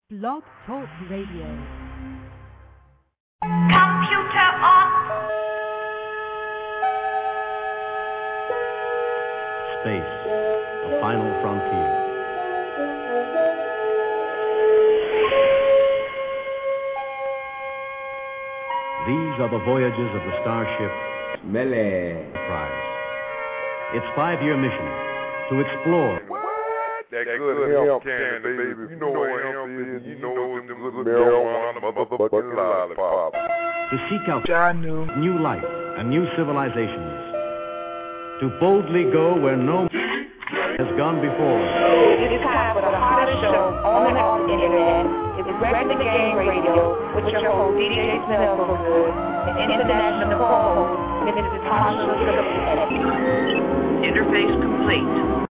Blog Talk Radio. Computer on. Space, the final frontier. These are the voyages of the starship Enterprise. Its 5-year mission to explore. That good hemp candy, baby. You know what hemp is. You know them good marijuana, motherfucking lollipop. To seek out new life and new civilizations. To boldly go where no has gone before. It's time for the hottest show on the internet. It's Regular Game Radio with your host, DJ Snellgood, and international co-host, Mrs. Tasha Phillips. Interface complete.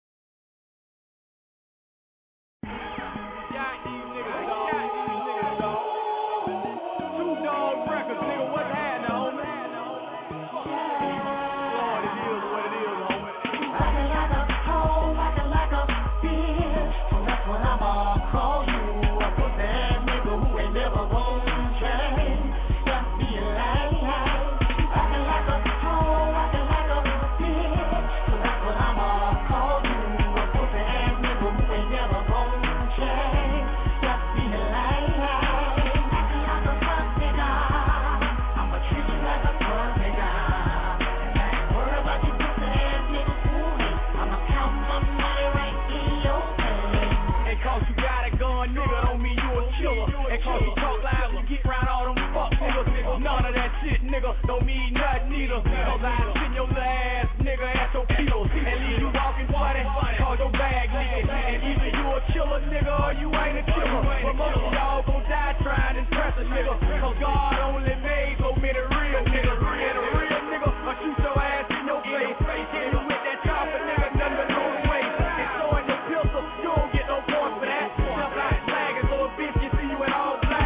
Don't mean nothing either. Cause I send your little ass nigga at your kilos and leave you walking funny. Cause your bag nigga. And either you a killer nigga or you ain't a killer. But most of y'all gon' die trying to impress a nigga. Cause God only made so many real niggas. And a real nigga will shoot your ass in your face. Hit you with that chopper nigga, nothing but no waste. And throwing your pistol, you don't get no points for that. Jump like flag and little bitch can see you in all black.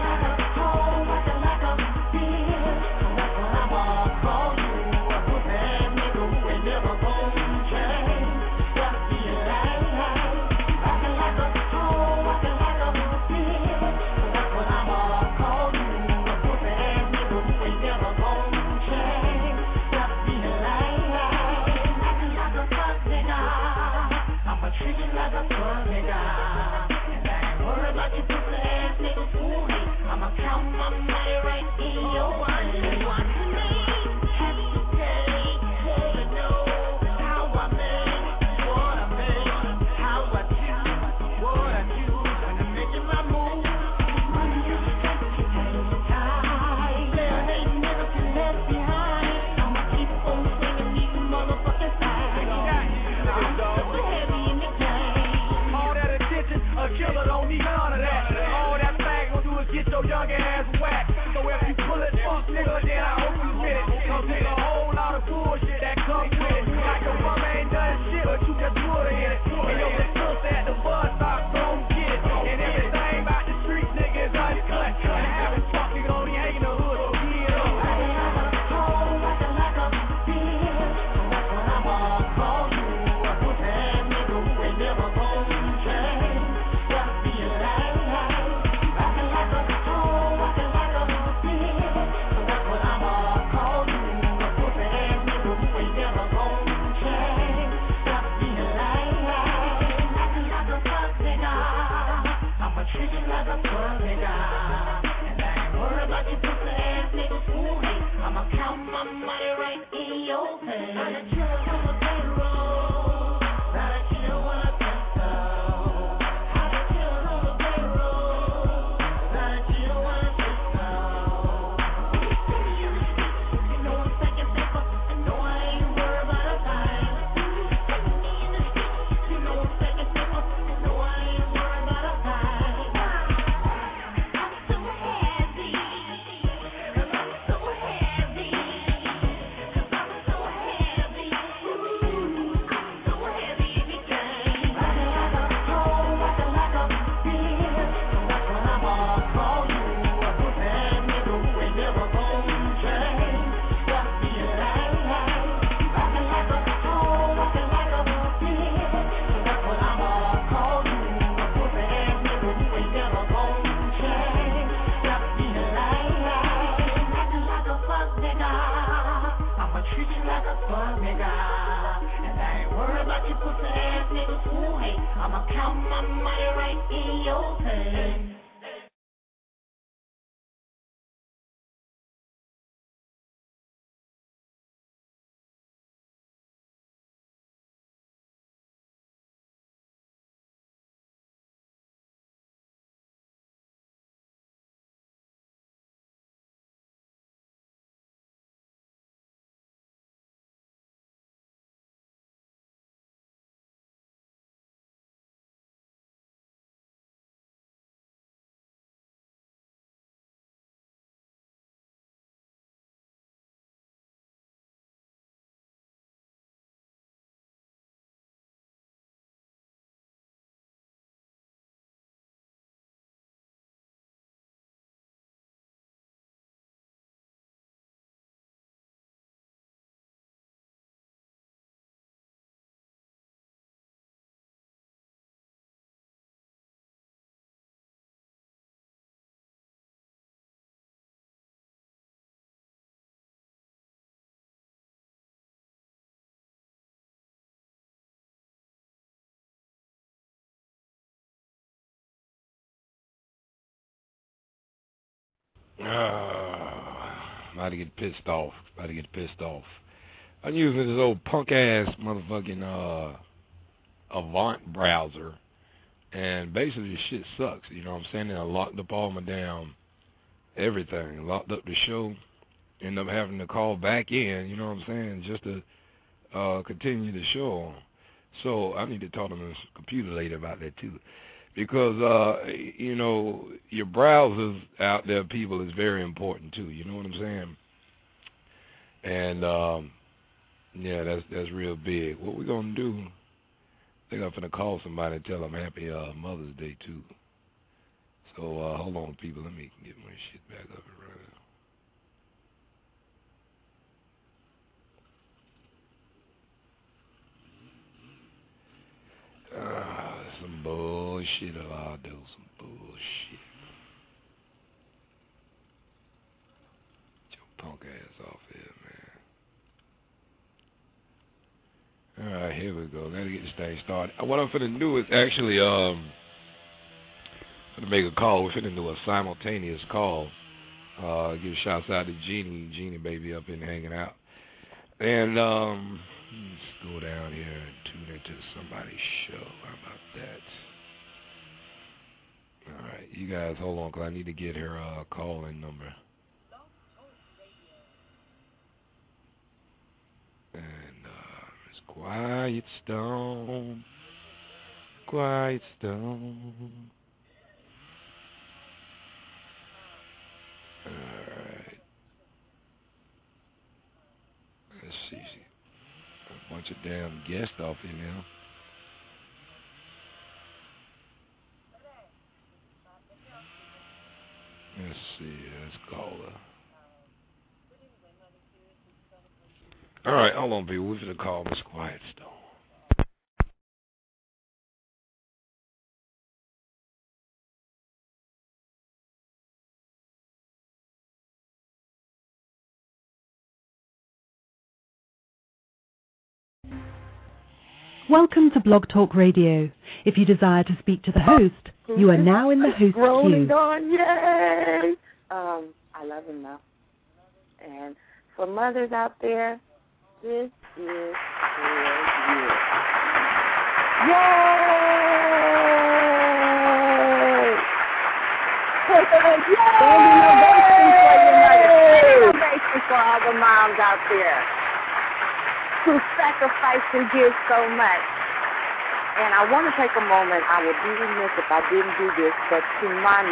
Young ass whack. So if you pull it, fuck nigga, then I hope you get it. Cause there's a whole lot of bullshit that comes with it. Like your mama ain't done shit, but you just put her in it. And your sister at the bus stop, don't get it. And everything about the street nigga is uncut. And having fucking only hanging the hood, so get up. who hate. I'ma count my money right in your hand. About to get pissed off. I'm using this old punk ass motherfucking Avant browser, and basically this shit sucks. You know what I'm saying? And I locked up all my damn everything. Locked up the show. End up having to call back in. You know what I'm saying? Just to continue the show. So I need to talk to my computer later about that too. Because, you know, your browsers out there, people, is very important, too. You know what I'm saying? And, yeah, that's real big. What we're going to do, I think I'm going to call somebody and tell them Happy Mother's Day, too. So, hold on, people. Let me get my shit back up and running. Some bullshit I'll do. Some bullshit. Get your punk ass off here, man. Alright, here we go. Gotta get this thing started. What I'm finna do is actually finna make a call. We're finna do a simultaneous call. Give shouts out to Jeannie baby up in hanging out. And let's go down here and tune into somebody's show. How about that? All right, you guys hold on, because I need to get her call-in number. And it's Quiet Storm. Quiet Storm. All right. Let's see. A bunch of damn guests off in now. Let's see. Let's call her. All right, hold on, people. We're going to call Miss Quiet Storm. Welcome to Blog Talk Radio. If you desire to speak to the host, you are now in the host queue. On, yay! I love him though. And for mothers out there, this is for you. Yay! Innovation for all the moms out there who sacrifice and give so much. And I want to take a moment, I would be remiss if I didn't do this, but to my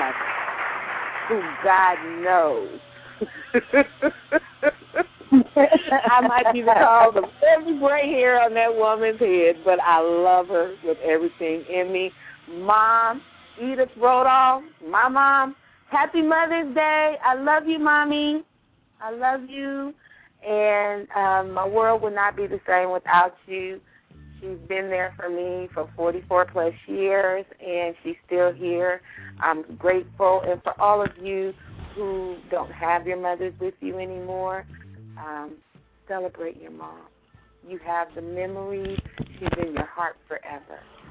mother, who God knows, I might be the cause of every gray hair on that woman's head, but I love her with everything in me. Mom, Edith Rodolph, my mom, happy Mother's Day. I love you, Mommy. I love you. And my world would not be the same without you. She's been there for me for 44-plus years, and she's still here. I'm grateful. And for all of you who don't have your mothers with you anymore, celebrate your mom. You have the memories. She's in your heart forever.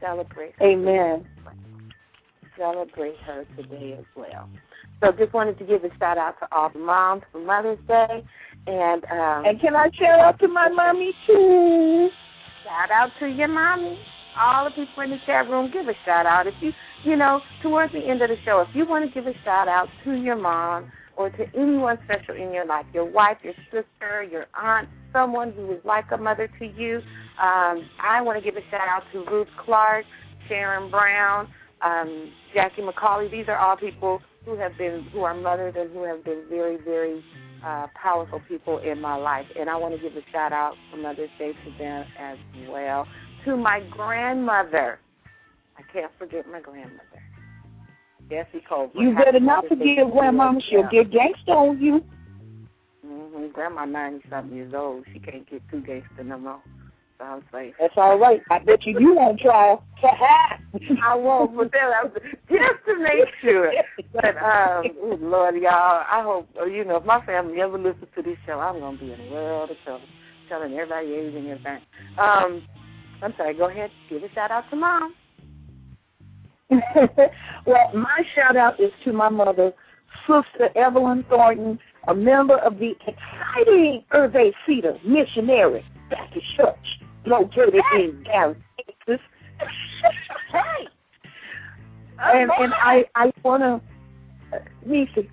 Celebrate her. Amen. Celebrate her today as well. So just wanted to give a shout-out to all the moms for Mother's Day. And can I shout out to my mommy, too? Shout out to your mommy. All the people in the chat room, give a shout-out. If you know, towards the end of the show, if you want to give a shout-out to your mom or to anyone special in your life, your wife, your sister, your aunt, someone who is like a mother to you, I want to give a shout-out to Ruth Clark, Sharon Brown, Jackie McCauley. These are all people who are mothers and who have been very, very powerful people in my life. And I want to give a shout-out for Mother's Day to them as well. To my grandmother. I can't forget my grandmother, Jessie Colbert. You better not forget Grandma. She'll get gangster on you. Mm-hmm. Grandma 90-something years old. She can't get too gangster no more. So I'm safe. That's all right. I bet you won't try. I won't, but just to make sure. But, Lord, y'all, I hope, if my family ever listens to this show, I'm going to be in a world of trouble, telling everybody age and everything. I'm sorry, go ahead. Give a shout-out to Mom. Well, my shout-out is to my mother, Sister Evelyn Thornton, a member of the exciting Hervé Cedar Missionary Baptist Church, located in Dallas, Texas. Hey! And I want to, Nisi.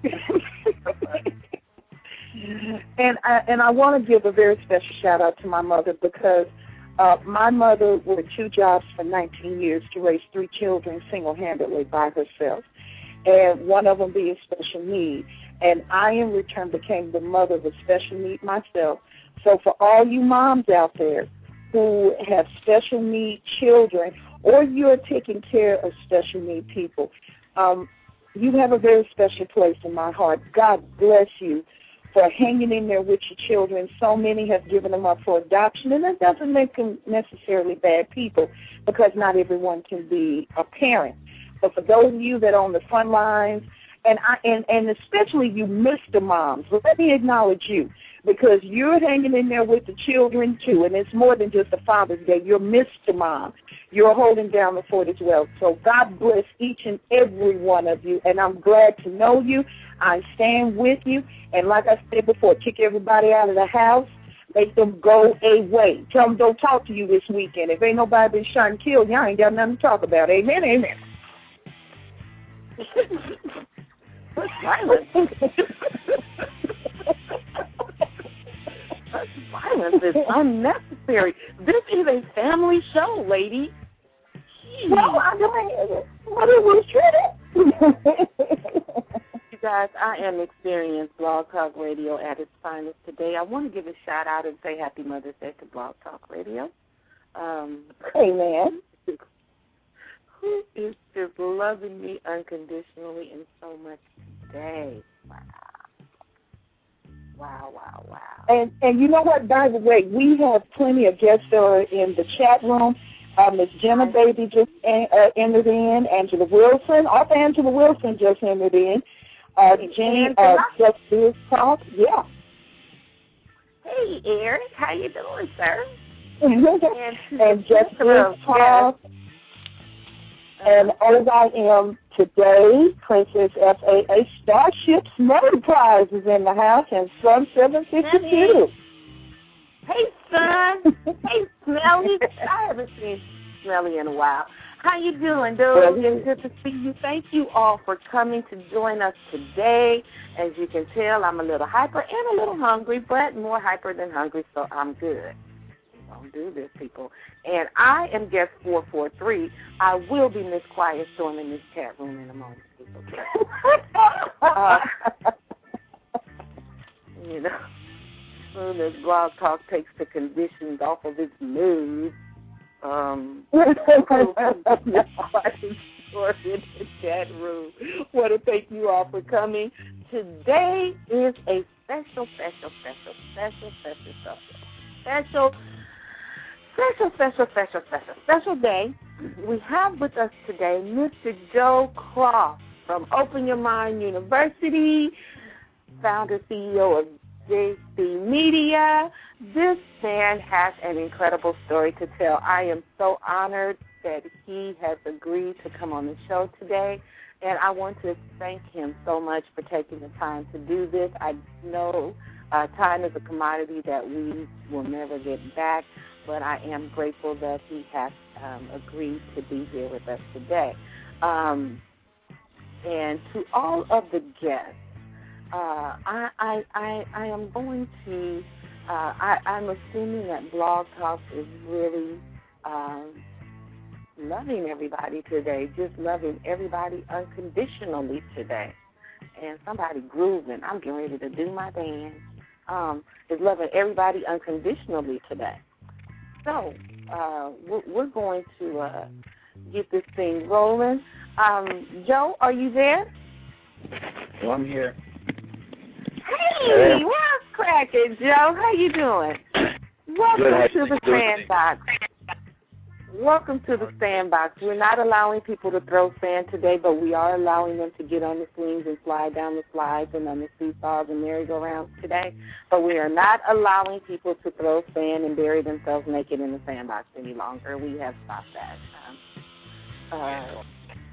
And I want to give a very special shout-out to my mother because my mother worked 2 jobs for 19 years to raise 3 children single-handedly by herself, and one of them being special need. And I, in return, became the mother of a special need myself. So for all you moms out there who have special need children or you're taking care of special need people, you have a very special place in my heart. God bless you for hanging in there with your children. So many have given them up for adoption, and that doesn't make them necessarily bad people because not everyone can be a parent. But for those of you that are on the front lines, and especially you Mr. Moms, let me acknowledge you because you're hanging in there with the children too, and it's more than just a Father's Day. You're Mr. Mom. You're holding down the fort as well. So God bless each and every one of you, and I'm glad to know you. I stand with you, and like I said before, kick everybody out of the house. Make them go away. Tell them don't talk to you this weekend. If ain't nobody been shot and killed, y'all ain't got nothing to talk about. Amen, amen. What's violence? Such violence is unnecessary. This is a family show, lady. Well, I know what it was treated. You guys, I am experiencing Blog Talk Radio at its finest today. I want to give a shout out and say Happy Mother's Day to Blog Talk Radio. Amen. Who is just loving me unconditionally and so much today. Wow. And you know what, by the way, we have plenty of guests that are in the chat room. Miss Jenna Baby just entered in. Angela Wilson, author Angela Wilson just entered in. Jane, Just Biz Talk, yeah. Hey, Eric, how you doing, sir? and Just Biz Talk. And OYM today, Princess FAA Starship Smelly Prize is in the house, and Sun 752. Hey, Son. Hey, Smelly. I haven't seen Smelly in a while. How you doing, dude? It's good to see you. Thank you all for coming to join us today. As you can tell, I'm a little hyper and a little hungry, but more hyper than hungry, so I'm good. Don't do this, people. And I am guest 443. I will be Miss Quiet Storm in this chat room in a moment, people. As soon as Blog Talk takes the conditions off of its mood, Miss Quiet Storm in the chat room. Want to thank you all for coming. Today is a special day. We have with us today Mr. Joe Croft from Open Your Mind University, founder, CEO of JC Media. This man has an incredible story to tell. I am so honored that he has agreed to come on the show today. And I want to thank him so much for taking the time to do this. I know time is a commodity that we will never get back, but I am grateful that he has agreed to be here with us today. And to all of the guests, I am going to, I'm assuming that Blog Talk is really loving everybody today, just loving everybody unconditionally today. And somebody grooving. I'm getting ready to do my dance. Is loving everybody unconditionally today. So we're going to get this thing rolling. Joe, are you there? Well, I'm here. Hey, what's cracking, Joe? How you doing? Welcome to the Sandbox. Welcome to the Sandbox. We're not allowing people to throw sand today, but we are allowing them to get on the swings and slide down the slides and on the seesaws and merry-go-rounds today. But we are not allowing people to throw sand and bury themselves naked in the sandbox any longer. We have stopped that.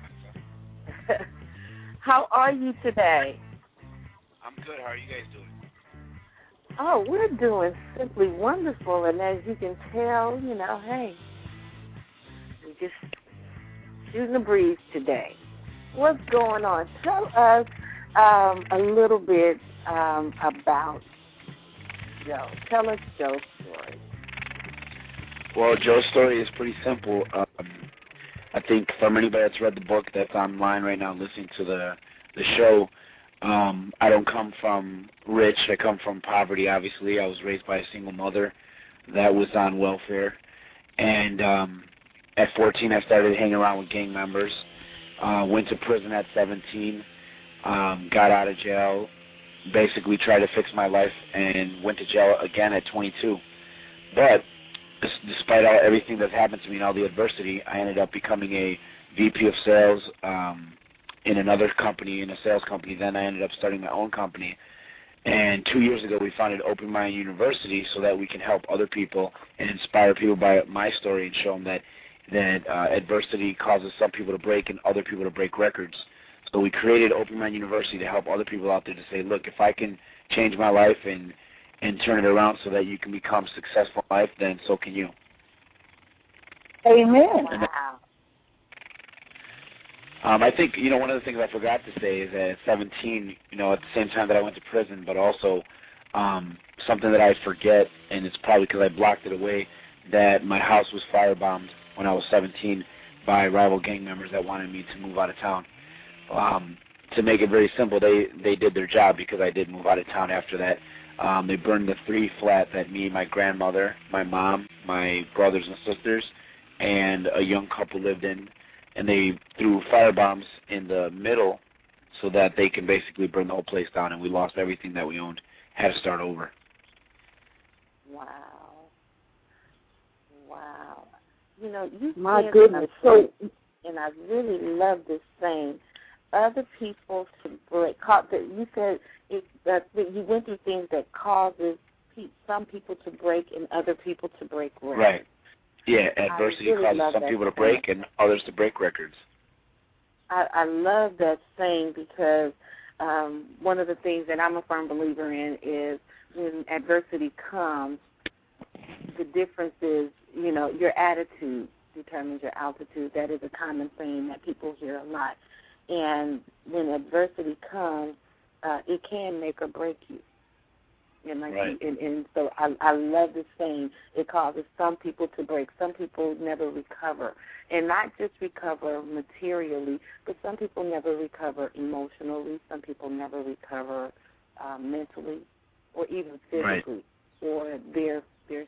How are you today? I'm good. How are you guys doing? Oh, we're doing simply wonderful. And as you can tell, hey, we're just shooting the breeze today. What's going on? Tell us a little bit about Joe. Tell us Joe's story. Well, Joe's story is pretty simple. I think from anybody that's read the book that's online right now listening to the show, I don't come from rich. I come from poverty, obviously. I was raised by a single mother that was on welfare. And at 14, I started hanging around with gang members. Went to prison at 17. Got out of jail. Basically tried to fix my life and went to jail again at 22. But despite everything that's happened to me and all the adversity, I ended up becoming a VP of sales in another company, in a sales company. Then I ended up starting my own company. And 2 years ago, we founded Open Mind University so that we can help other people and inspire people by my story and show them that adversity causes some people to break and other people to break records. So we created Open Mind University to help other people out there to say, look, if I can change my life and turn it around so that you can become successful in life, then so can you. Amen. Wow. I think, one of the things I forgot to say is that at 17, at the same time that I went to prison, but also something that I forget, and it's probably because I blocked it away, that my house was firebombed when I was 17 by rival gang members that wanted me to move out of town. To make it very simple, they did their job because I did move out of town after that. They burned the 3 flats that me, my grandmother, my mom, my brothers and sisters, and a young couple lived in. And they threw firebombs in the middle so that they can basically burn the whole place down, and we lost everything that we owned. Had to start over. Wow. You my goodness. So, and I really love this saying, other people to break. You said that you went through things that causes some people to break and other people to break records. Right. Yeah, adversity causes some people to break and others to break records. I love that saying because one of the things that I'm a firm believer in is when adversity comes, the difference is, your attitude determines your altitude. That is a common saying that people hear a lot. And when adversity comes, it can make or break you. And so I love this saying. It causes some people to break. Some people never recover. And not just recover materially, but some people never recover emotionally. Some people never recover mentally or even physically. Right. Or they're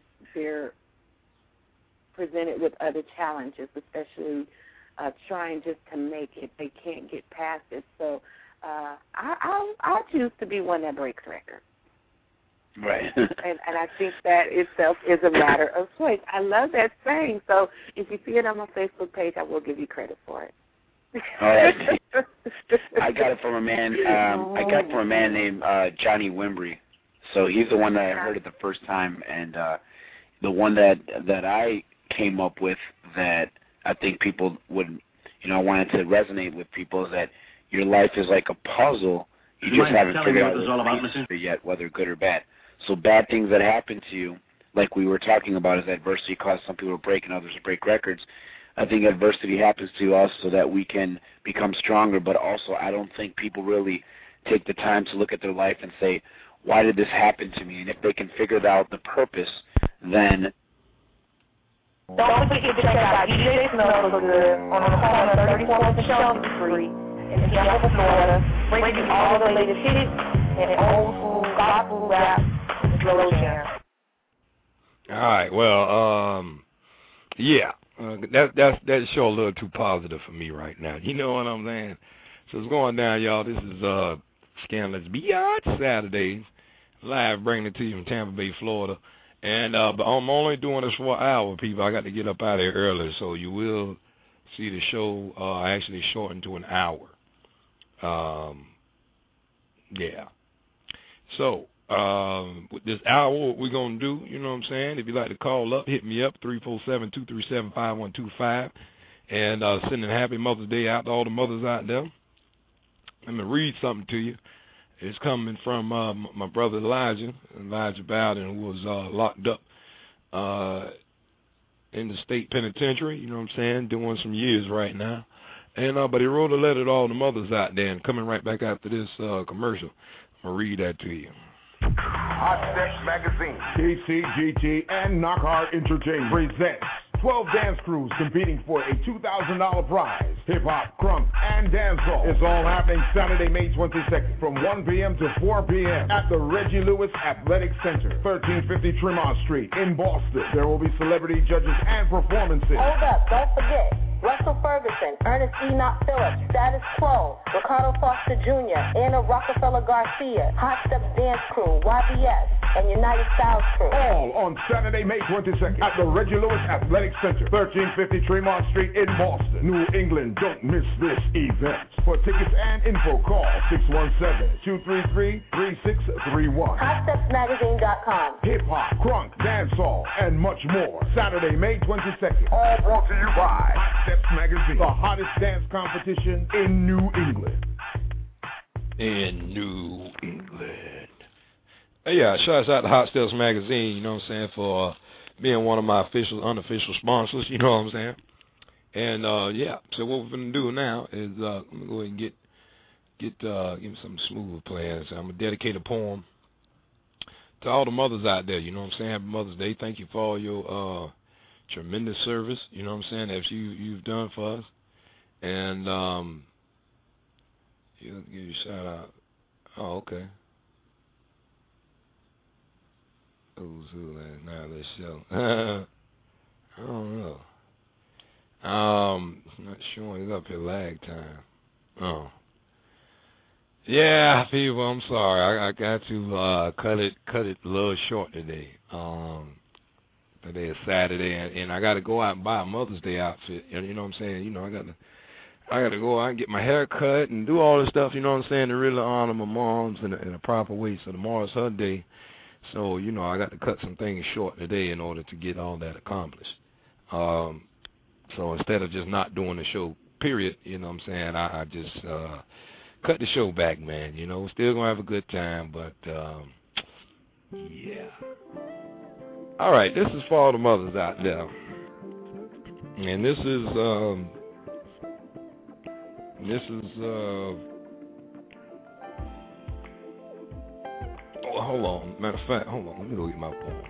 presented with other challenges, especially trying just to make it. They can't get past it. So I choose to be one that breaks records. Right. and I think that itself is a matter of choice. I love that saying. So if you see it on my Facebook page, I will give you credit for it. All right. I got it from a man. I got it from a man named Johnny Wimbry. So he's the one that I heard it the first time, and the one that I came up with that I think people would, I wanted to resonate with people is that your life is like a puzzle. You just haven't figured out what it's all about yet, whether good or bad. So bad things that happen to you, like we were talking about, is adversity causes some people to break and others to break records. I think adversity happens to us so that we can become stronger, but also I don't think people really take the time to look at their life and say, why did this happen to me? And if they can figure out the purpose, then... Don't forget to check out DJ Smell So Good on the corner of 34th and Shelton Street in Tampa, Florida, bringing all the latest hits and old school gospel rap and slow jam. All right, well, yeah, that show a little too positive for me right now. You know what I'm saying? So it's going down, y'all. This is Scandalous Beyond Saturdays, live bringing it to you from Tampa Bay, Florida. And but I'm only doing this for an hour, people. I got to get up out of here early, so you will see the show actually shortened to an hour. Yeah. So with this hour, what we're going to do, you know what I'm saying? If you'd like to call up, hit me up, 347-237-5125, and sending happy Mother's Day out to all the mothers out there. Let me read something to you. It's coming from my brother Elijah Bowden, who was locked up in the state penitentiary, you know what I'm saying, doing some years right now. And but he wrote a letter to all the mothers out there, and coming right back after this commercial, I'm going to read that to you. Hot Steps Magazine, KCGT, and Knockout Entertainment presents 12 dance crews competing for a $2,000 prize. Hip-hop, crunk, and dancehall. It's all happening Saturday, May 22nd from 1 p.m. to 4 p.m. at the Reggie Lewis Athletic Center, 1350 Tremont Street in Boston. There will be celebrity judges and performances. Hold up, don't forget. Russell Ferguson, Ernest Enoch Phillips, Status Quo, Ricardo Foster Jr., Anna Rockefeller Garcia, Hot Steps Dance Crew, YBS, and United Styles Crew. All on Saturday, May 22nd at the Reggie Lewis Athletic Center, 1350 Tremont Street in Boston, New England. Don't miss this event. For tickets and info, call 617-233-3631. HotStepsMagazine.com. Hip-hop, crunk, dancehall, and much more. Saturday, May 22nd. All brought to you by Hot Steps Magazine, the hottest dance competition in New England. In New England. Hey, yeah, shouts out to Hot Steps Magazine, you know what I'm saying, for being one of my unofficial sponsors, you know what I'm saying. And, yeah, so what we're going to do now is I'm going to go ahead and give me some smooth playing. So I'm going to dedicate a poem to all the mothers out there, you know what I'm saying. Happy Mother's Day. Thank you for all your tremendous service, you know what I'm saying, that you've done for us. And give you a shout out. Oh, okay. Who's who last night of this show? I don't know. Not showing it up here lag time. Oh. Yeah, people, I'm sorry. I got to cut it a little short today. Today is Saturday, and I got to go out and buy a Mother's Day outfit. You know what I'm saying? You know, I got to go out and get my hair cut and do all this stuff. You know what I'm saying? To really honor my moms in a proper way. So tomorrow's her day. So you know, I got to cut some things short today in order to get all that accomplished. So instead of just not doing the show, period. You know what I'm saying? I just cut the show back, man. You know, we're still gonna have a good time, but yeah. All right, this is for all the mothers out there, and this is oh, hold on. Matter of fact, hold on. Let me go get my poem.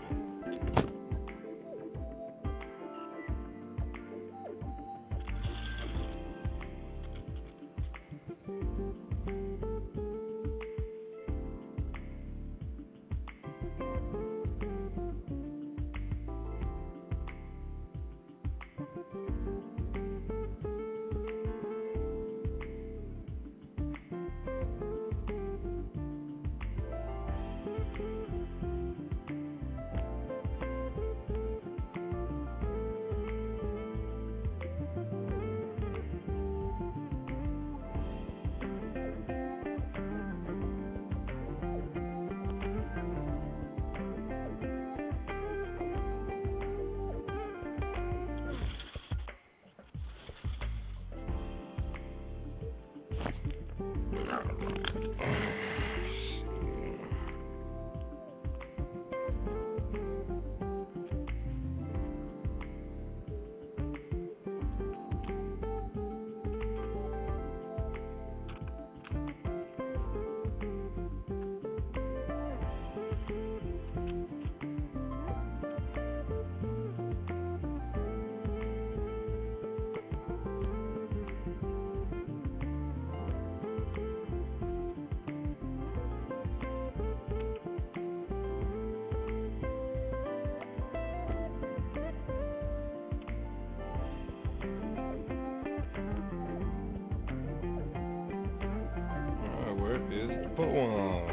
Where is the poem?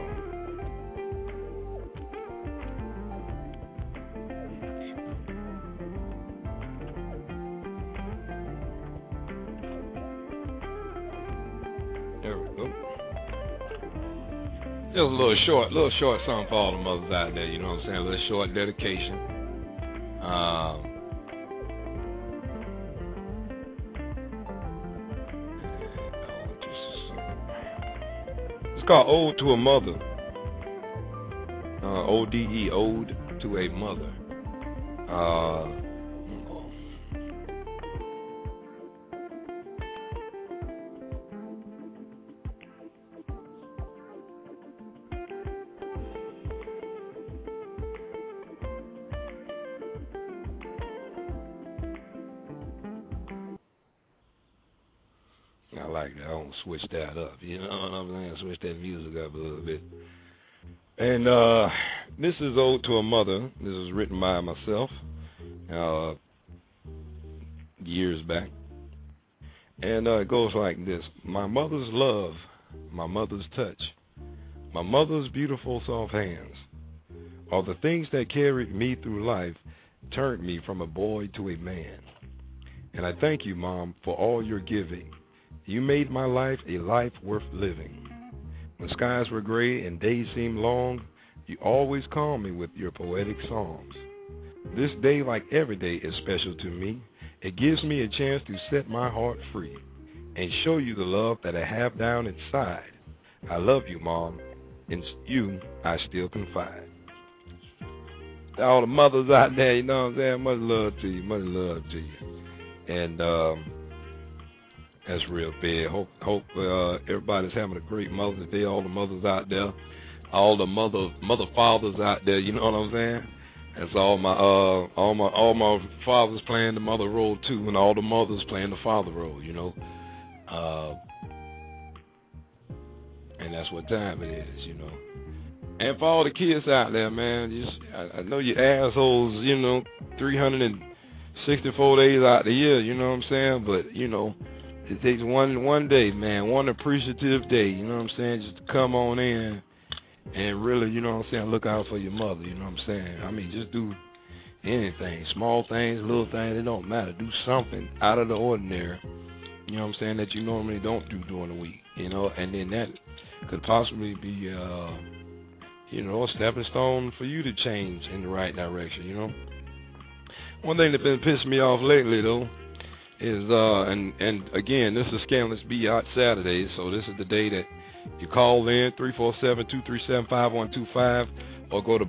There we go. Just a little short song for all the mothers out there, you know what I'm saying? A little short dedication. It's called Ode to a Mother. O-D-E, Ode to a Mother. I like that. I want to switch that up. You know what I'm saying? Switch that music up a little bit. And this is Ode to a Mother. This is written by myself years back. And it goes like this. My mother's love, my mother's touch, my mother's beautiful soft hands are the things that carried me through life, turned me from a boy to a man. And I thank you, Mom, for all your giving. You made my life a life worth living. When skies were gray and days seemed long, you always calmed me with your poetic songs. This day, like every day, is special to me. It gives me a chance to set my heart free and show you the love that I have down inside. I love you, Mom. In you, I still confide. To all the mothers out there, you know what I'm saying? Much love to you. Much love to you. And that's real big. Hope everybody's having a great Mother's Day. All the mothers out there, all the mother fathers out there. You know what I'm saying? That's all my fathers playing the mother role too, and all the mothers playing the father role. You know, and that's what time it is. You know, and for all the kids out there, man, I know you assholes. You know, 364 days out the year. You know what I'm saying? But you know. It takes one day, man, one appreciative day, you know what I'm saying, just to come on in and really, you know what I'm saying, look out for your mother, you know what I'm saying. I mean, just do anything, small things, little things, it don't matter. Do something out of the ordinary, you know what I'm saying, that you normally don't do during the week, you know, and then that could possibly be, you know, a stepping stone for you to change in the right direction, you know. One thing that's been pissing me off lately, though, is and again, this is Scandalous Be Out Saturdays, so this is the day that you call in 347-237-5125 or go to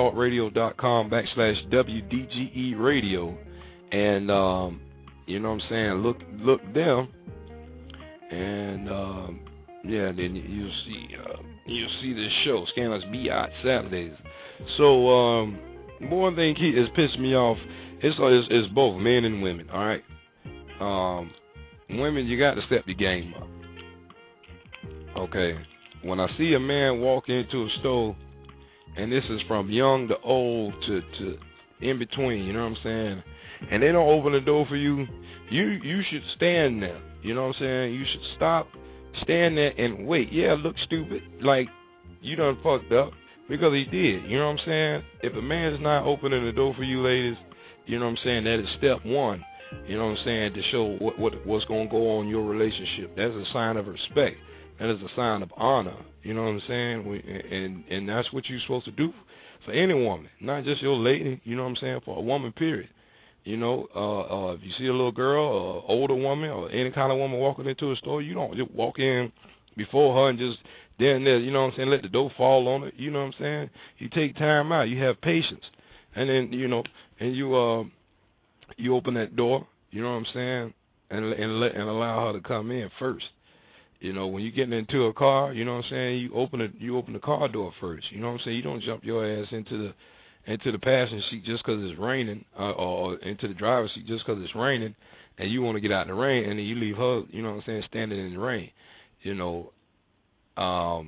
blogtalkradio.com/WDGE radio and you know what I'm saying, look there and yeah, then you'll see this show, Scandalous Be Out Saturdays. So one thing is pissing me off, it's both men and women, all right. Women, you got to step the game up. Okay, when I see a man walk into a store, and this is from young to old to in between, you know what I'm saying, and they don't open the door for you, you should stand there, you know what I'm saying, you should stand there and wait. Yeah, look stupid, like you done fucked up, because he did, you know what I'm saying. If a man's not opening the door for you ladies, you know what I'm saying, that is step one. You know what I'm saying, to show what's going to go on in your relationship. That's a sign of respect. That is a sign of honor. You know what I'm saying? And that's what you're supposed to do for any woman, not just your lady, you know what I'm saying, for a woman, period. You know, if you see a little girl or older woman or any kind of woman walking into a store, you don't just walk in before her and just there, you know what I'm saying, let the door fall on it, you know what I'm saying? You take time out, you have patience. And then, you know, and you open that door, you know what I'm saying, and allow her to come in first. You know, when you're getting into a car, you know what I'm saying, you open the car door first, you know what I'm saying? You don't jump your ass into the passenger seat just because it's raining, or into the driver's seat just because it's raining, and you want to get out in the rain, and then you leave her, you know what I'm saying, standing in the rain, you know. I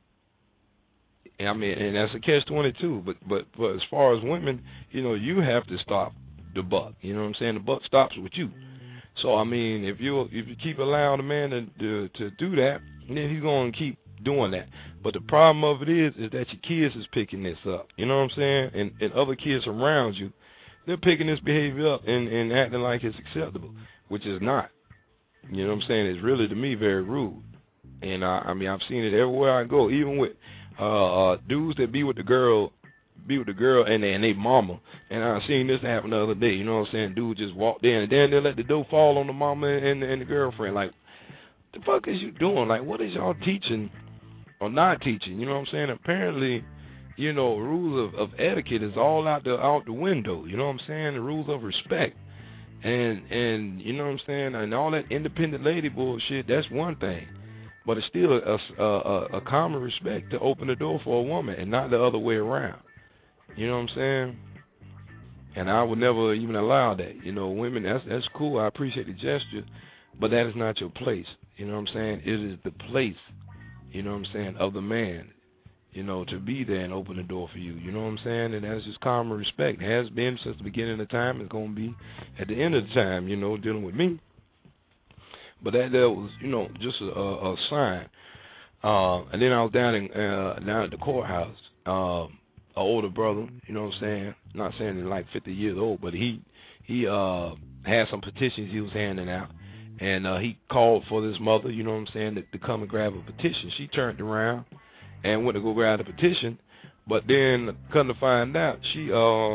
mean, and that's a catch-22. But as far as women, you know, you have to stop the buck. You know what I'm saying? The buck stops with you. So I mean, if you keep allowing a man to do that, then he's going to keep doing that. But the problem of it is that your kids is picking this up. You know what I'm saying? And other kids around you, they're picking this behavior up and acting like it's acceptable, which is not. You know what I'm saying? It's really, to me, very rude. And I mean, I've seen it everywhere I go, even with dudes that be with the girl and they mama. And I seen this happen the other day. You know what I'm saying? Dude just walked in, and then they let the door fall on the mama and the girlfriend. Like, what the fuck is you doing? Like, what is y'all teaching or not teaching? You know what I'm saying? Apparently, you know, rules of etiquette is all out the window. You know what I'm saying? The rules of respect. And you know what I'm saying? And all that independent lady bullshit, that's one thing. But it's still a common respect to open the door for a woman and not the other way around. You know what I'm saying? And I would never even allow that. You know, women, that's cool. I appreciate the gesture, but that is not your place. You know what I'm saying? It is the place, you know what I'm saying, of the man, you know, to be there and open the door for you. You know what I'm saying? And that's just common respect. It has been since the beginning of time. It's going to be at the end of the time, you know, dealing with me. But that was, you know, just a sign. And then I was down at the courthouse. An older brother, you know what I'm saying? Not saying he's like 50 years old, but he had some petitions he was handing out. And he called for this mother, you know what I'm saying, to come and grab a petition. She turned around and went to go grab the petition. But then, come to find out, she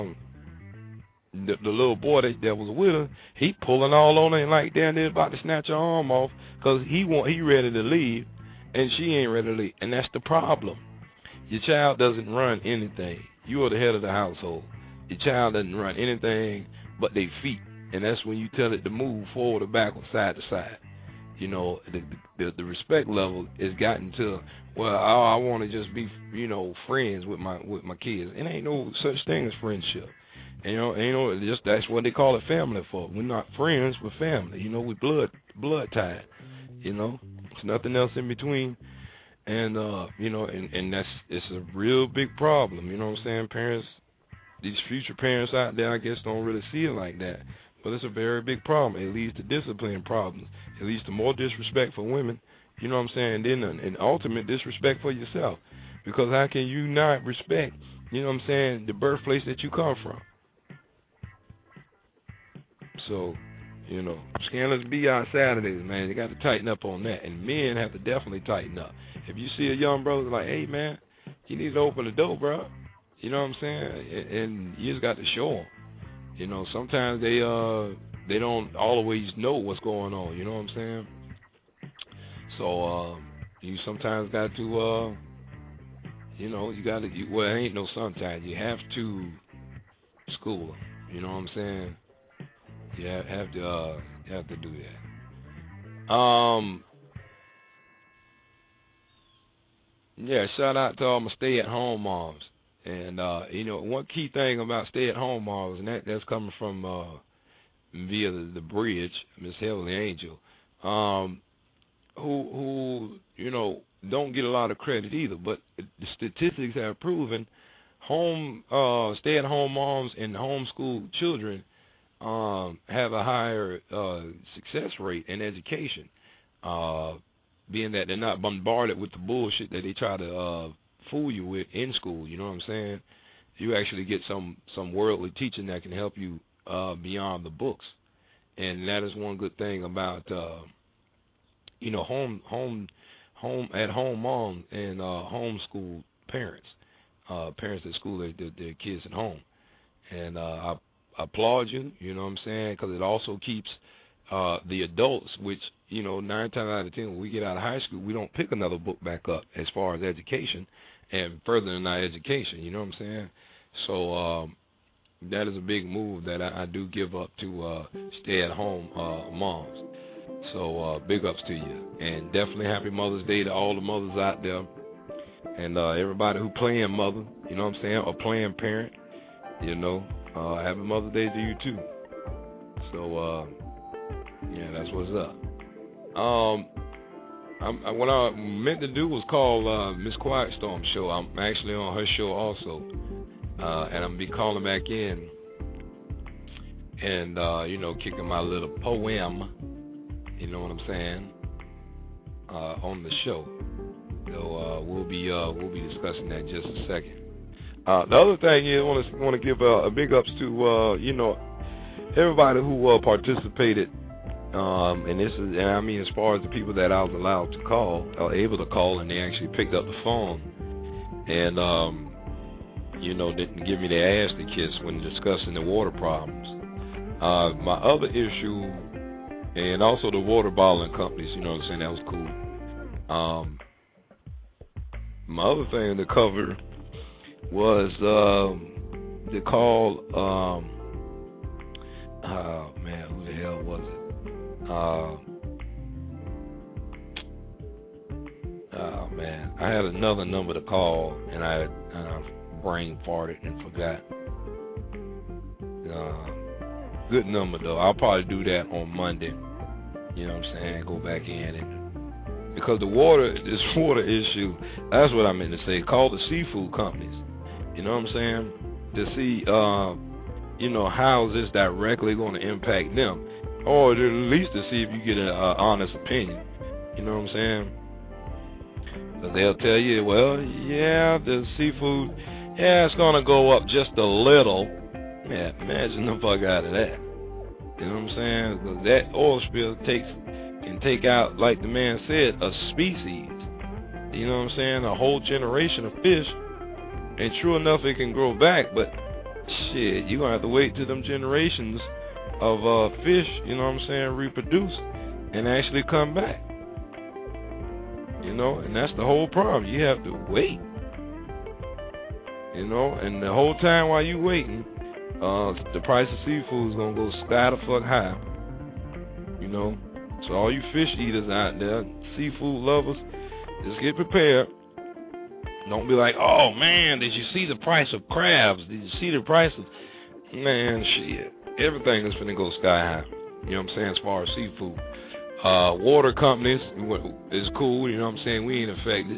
the little boy that was with her, he pulling all on her and like down there about to snatch her arm off because he ready to leave and she ain't ready to leave. And that's the problem. Your child doesn't run anything. You are the head of the household. Your child doesn't run anything but their feet. And that's when you tell it to move forward or backward, side to side. You know, the respect level is gotten to, well, I want to just be, you know, friends with my kids. It ain't no such thing as friendship. You know, just that's what they call it, family for. We're not friends, we're family. You know, we blood tied. You know, it's nothing else in between. And you know, and it's a real big problem. You know what I'm saying? Parents, these future parents out there, I guess, don't really see it like that. But it's a very big problem. It leads to discipline problems. It leads to more disrespect for women. You know what I'm saying? Then an ultimate disrespect for yourself. Because how can you not respect, you know what I'm saying, the birthplace that you come from? So, you know, Scandalous be on Saturdays, man. You got to tighten up on that. And men have to definitely tighten up. If you see a young brother like, hey, man, you need to open the door, bro. You know what I'm saying? And you just got to show them. You know, sometimes they don't always know what's going on. You know what I'm saying? So you sometimes got to, you know, you got to. Well, it ain't no sometimes. You have to school them. You know what I'm saying? You have to do that. Yeah, shout out to all my stay-at-home moms. And, you know, one key thing about stay-at-home moms, and that's coming from via the bridge, Miss Heavenly Angel, who, you know, don't get a lot of credit either. But the statistics have proven stay-at-home moms and homeschooled children have a higher success rate in education, being that they're not bombarded with the bullshit that they try to fool you with in school. You know what I'm saying? You actually get some worldly teaching that can help you beyond the books, and that is one good thing about you know, home mom and homeschool parents, parents that school their kids at home, and I applaud you. You know what I'm saying? Because it also keeps the adults, which, 9 times out of 10, when we get out of high school, we don't pick another book back up as far as education and furthering our education. You know what I'm saying? So that is a big move that I do give up to stay-at-home moms. So big ups to you. And definitely happy Mother's Day to all the mothers out there. And everybody who playing mother, you know what I'm saying, or playing parent, happy Mother's Day to you too. So, yeah, that's what's up. What I meant to do was call Miss Quiet Storm show. I'm actually on her show also. And I'm going to be calling back in and, kicking my little poem, you know what I'm saying, on the show. So we'll be discussing that in just a second. The other thing is, I want to give a big ups to everybody who participated, and this is, and I mean as far as the people that I was allowed to call, or able to call, and they actually picked up the phone, and didn't give me their ass to kiss when discussing the water problems. My other issue, and also the water bottling companies, you know what I'm saying, that was cool. My other thing to cover was the call, oh man, who the hell was it? Oh man, I had another number to call and I brain farted and forgot. Good number though. I'll probably do that on Monday. You know what I'm saying? Go back in and because this water issue, that's what I meant to say. Call the seafood companies. You know what I'm saying? To see, how is this directly going to impact them, or at least to see if you get an honest opinion. You know what I'm saying? Because they'll tell you, well, yeah, the seafood, yeah, it's going to go up just a little. Yeah, imagine the fuck out of that. You know what I'm saying? Because that oil spill can take out, like the man said, a species. You know what I'm saying? A whole generation of fish. And true enough, it can grow back, but shit, you're going to have to wait till them generations of fish, you know what I'm saying, reproduce and actually come back. And that's the whole problem. You have to wait. And the whole time while you waiting, the price of seafood is going to go sky the fuck high. So all you fish eaters out there, seafood lovers, just get prepared. Don't be like, oh man, did you see the price of crabs? Did you see the price of, man, shit. Everything is finna go sky high. You know what I'm saying, as far as seafood. Water companies is cool, you know what I'm saying, we ain't affected.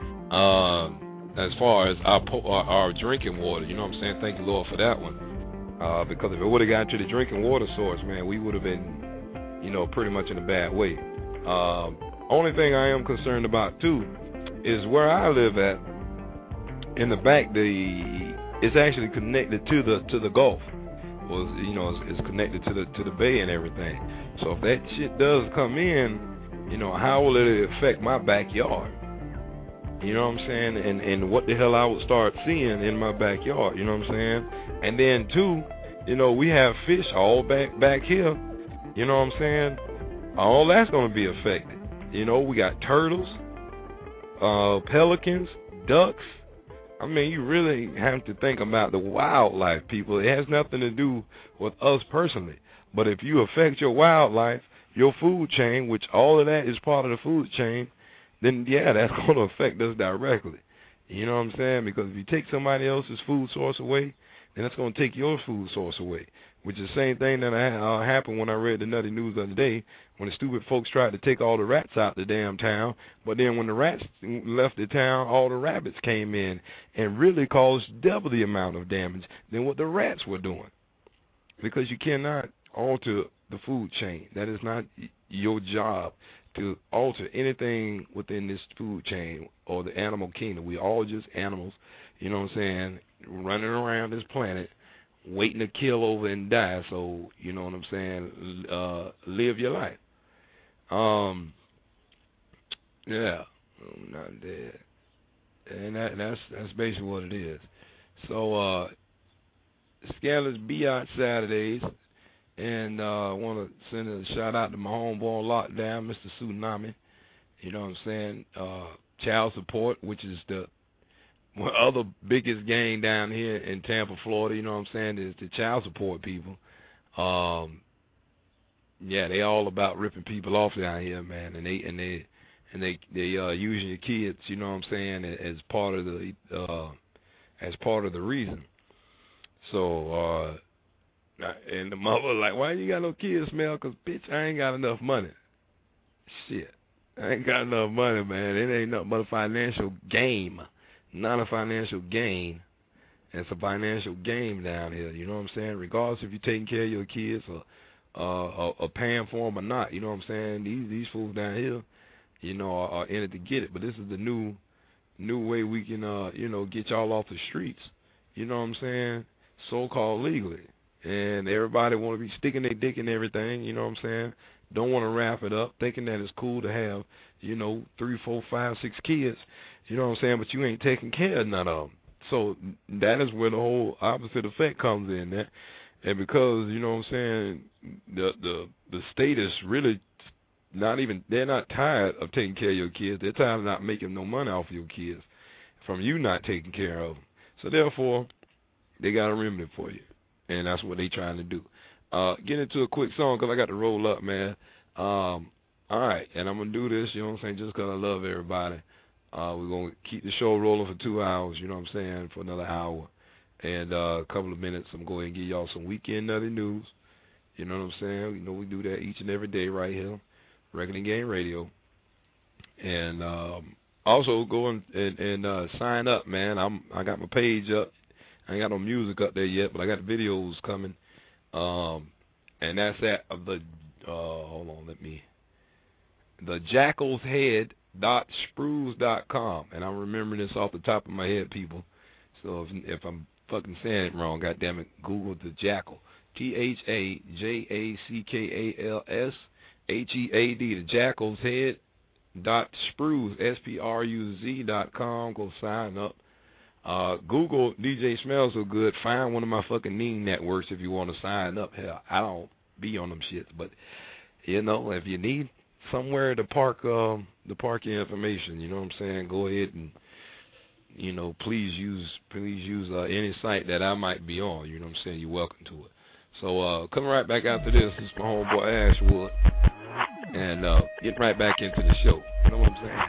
As far as our drinking water, you know what I'm saying, thank you Lord for that one. Because if it would have gotten to the drinking water source, man, we would have been, pretty much in a bad way. Only thing I am concerned about too is where I live at. In the back, it's actually connected to the Gulf. It's connected to the bay and everything. So if that shit does come in, how will it affect my backyard? You know what I'm saying? And what the hell I would start seeing in my backyard? You know what I'm saying? And then too, we have fish all back here. You know what I'm saying? All that's going to be affected. We got turtles, pelicans, ducks. I mean, you really have to think about the wildlife, people. It has nothing to do with us personally. But if you affect your wildlife, your food chain, which all of that is part of the food chain, then, yeah, that's going to affect us directly. You know what I'm saying? Because if you take somebody else's food source away, then that's going to take your food source away, which is the same thing that happened when I read the Nutty News the other day, when the stupid folks tried to take all the rats out the damn town, but then when the rats left the town, all the rabbits came in and really caused double the amount of damage than what the rats were doing. Because you cannot alter the food chain. That is not your job to alter anything within this food chain or the animal kingdom. We all just animals, you know what I'm saying, running around this planet, waiting to kill over and die. So, you know what I'm saying, live your life. Yeah, I'm not dead. And that's basically what it is. So, Scandalous Be Out Saturdays, And I want to send a shout out to my homeboy on lockdown, Mr. Tsunami. You know what I'm saying? Child support, which is the other biggest gang down here in Tampa, Florida. You know what I'm saying? Is the child support people. Yeah, they all about ripping people off down here, man. And they using your kids. You know what I'm saying? As part of the reason. So. And the mother like, why you got no kids, Mel? Because, bitch, I ain't got enough money. Shit. I ain't got enough money, man. It ain't nothing but a financial game. Not a financial gain. It's a financial game down here. You know what I'm saying? Regardless if you're taking care of your kids or paying for them or not. You know what I'm saying? These fools down here, you know, are in it to get it. But this is the new way we can, you know, get y'all off the streets. You know what I'm saying? So-called legally. And everybody want to be sticking their dick in everything, you know what I'm saying? Don't want to wrap it up, thinking that it's cool to have, you know, 3, 4, 5, 6 kids, you know what I'm saying? But you ain't taking care of none of them. So that is where the whole opposite effect comes in. That, and because, you know what I'm saying, the state is really not even, they're not tired of taking care of your kids. They're tired of not making no money off of your kids from you not taking care of them. So therefore, they got a remedy for you. And that's what they trying to do. Get into a quick song because I got to roll up, man. All right, and I'm going to do this, you know what I'm saying, just because I love everybody. We're going to keep the show rolling for 2 hours, you know what I'm saying, for another hour. And a couple of minutes, I'm going to give y'all some weekend nutty news. You know what I'm saying? You know we do that each and every day right here, Regular Game Radio. And also go and sign up, man. I got my page up. I ain't got no music up there yet, but I got the videos coming. And that's at the jackalshead.sprues.com. And I'm remembering this off the top of my head, people. So if I'm fucking saying it wrong, goddammit, Google the Jackal. THAJACKALSHEAD, the jackalshead.sprues, SPRUZ.com. Go sign up. Google DJ Smells So Good. Find one of my fucking networks if you want to sign up. Hell, I don't be on them shits, but you know, if you need somewhere to park your information, you know what I'm saying, go ahead and, you know, please use any site that I might be on. You know what I'm saying? You're welcome to it. So coming right back after this is my homeboy Ashwood, and getting right back into the show. You know what I'm saying?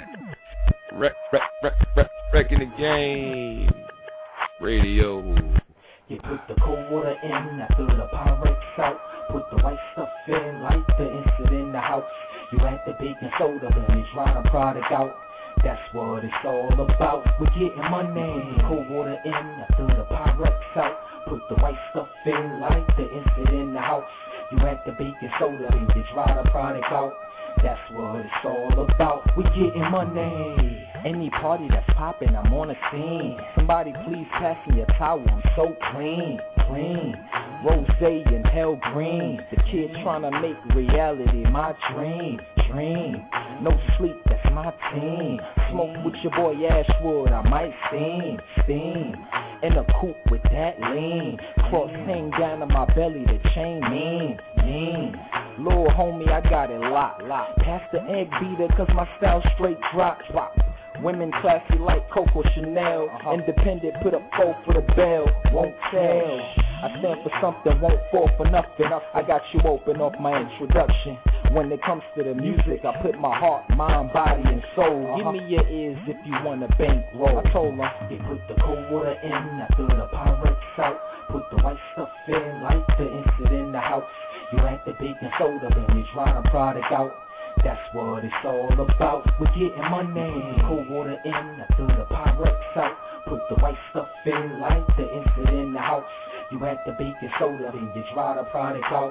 Wrecking the Game Radio. You put the cold water in after the Pyrex out. Put the white stuff in like the instant in the house. You add the baking soda and you try the product out. That's what it's all about. We're getting money. Cold water in after the Pyrex out. Put the white stuff in like the instant in the house. You add the baking soda and you try the product out. That's what it's all about. We're getting money. Any party that's poppin', I'm on the scene. Somebody please pass me a towel, I'm so clean. Rosé and hell green. The kid tryna make reality my dream. No sleep, that's my team. Smoke with your boy Ashwood, I might steam. In a coupe with that lean. Cross hang down to my belly, the chain mean. Lil' homie, I got it locked. Pass the egg beater, cause my style straight drop. Women classy like Coco Chanel. Independent, put up 4 for the bell. Won't tell. I stand for something, won't fall for nothing. I got you open off my introduction. When it comes to the music, I put my heart, mind, body, and soul. Give me your ears if you want a bankroll. I told them, you put the cold water in after the Pyrex out. Put the white stuff in like the instant in the house. You add the baking soda and you try the product out. That's what it's all about. We're getting money. Cold water in after the Pyrex out. Put the white stuff in like the instant in the house. You add the baking soda and you try the product out.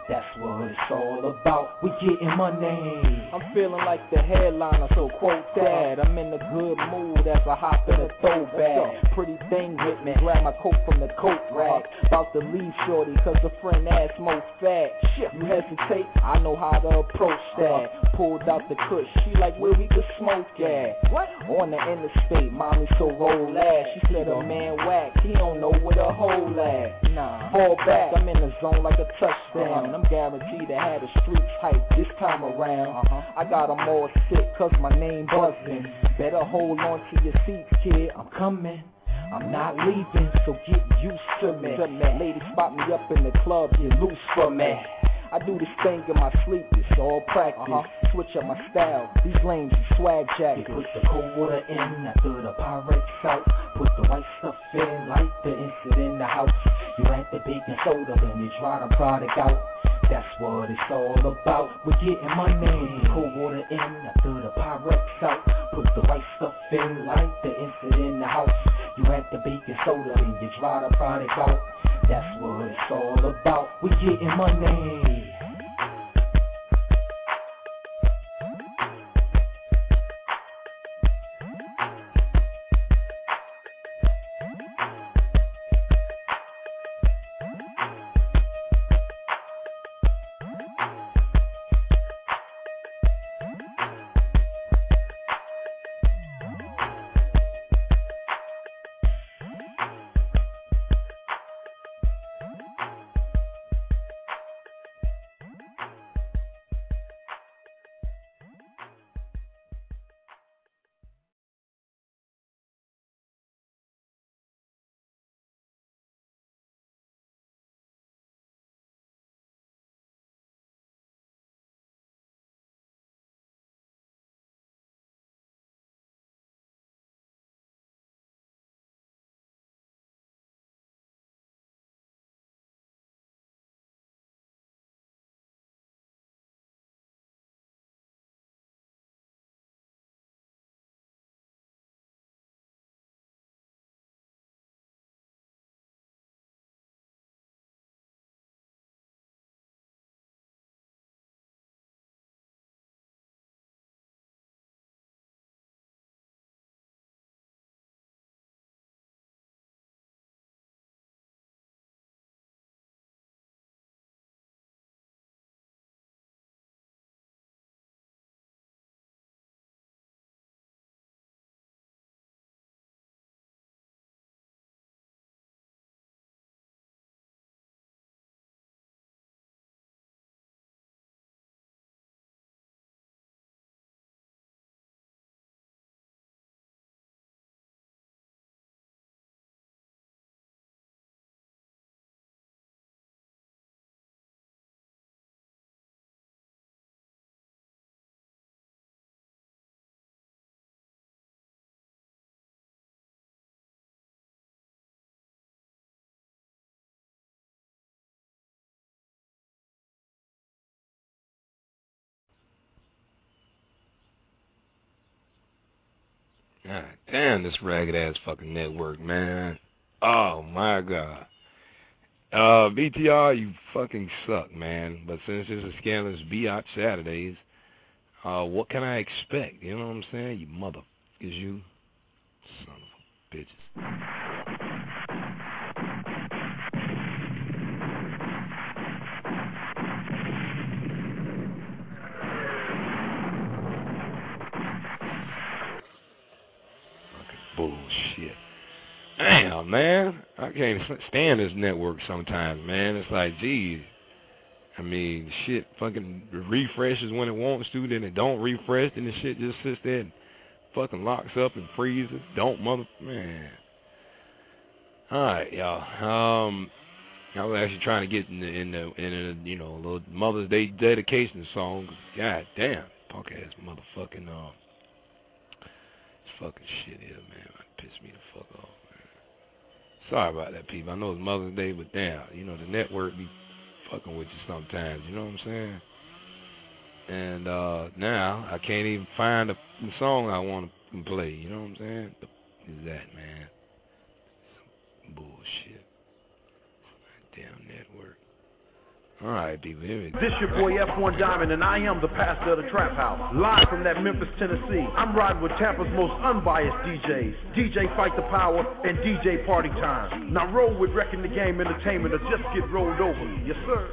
That's what it's all about. We getting money. I'm feeling like the headliner, so quote that. I'm in a good mood as I hop in a throwback. Pretty thing with me, grab my coat from the coat rack. About to leave shorty, cause a friend ass mo fat. You hesitate, I know how to approach that. Pulled out the kush, she like where we could smoke at. What? On the interstate, mommy so roll ass. She said a man whack, he don't know where the hole at. Nah, fall back, I'm in the zone like a touchdown. I'm guaranteed to have the streets hype this time around. I got them all sick cause my name buzzing. Better hold on to your seats, kid, I'm coming. I'm not leaving, so get used to me. Ladies spot me up in the club, get loose for me. I do this thing in my sleep, it's all practice. Switch up my style, these lames are swag jackets. Put the cold water in after the Pyrex out. Put the white stuff in, light the instant in the house. You add the baking soda, then you dry the product out. That's what it's all about, we're getting money. Cold water in after the Pyrex out. Put the white stuff in, light the instant in the house. You add the baking soda, then you dry the product out. That's what it's all about, we're getting money. God damn, this ragged ass fucking network, man. Oh my god. BTR, you fucking suck, man. But since it's a scandalous Biatch Saturdays, what can I expect? You know what I'm saying? You motherfuckers, you son of a bitches. Bullshit. Damn, man. I can't stand this network sometimes, man. It's like, geez. I mean, shit fucking refreshes when it wants to, then it don't refresh, then the shit just sits there and fucking locks up and freezes. Man. Alright, y'all. I was actually trying to get in a you know, a little Mother's Day dedication song. God damn, punk ass motherfucking fucking shit here, man. It pissed me the fuck off, man. Sorry about that, people. I know it's Mother's Day, but damn, you know, the network be fucking with you sometimes, you know what I'm saying? And now I can't even find the song I want to play, you know what I'm saying? Is that, man? Some bullshit. Damn network. All right, D. This your boy F1 Diamond, and I am the pastor of the Trap House. Live from that Memphis, Tennessee. I'm riding with Tampa's most unbiased DJs. DJ Fight the Power and DJ Party Time. Now roll with Wrecking the Game Entertainment or just get rolled over. Yes, sir.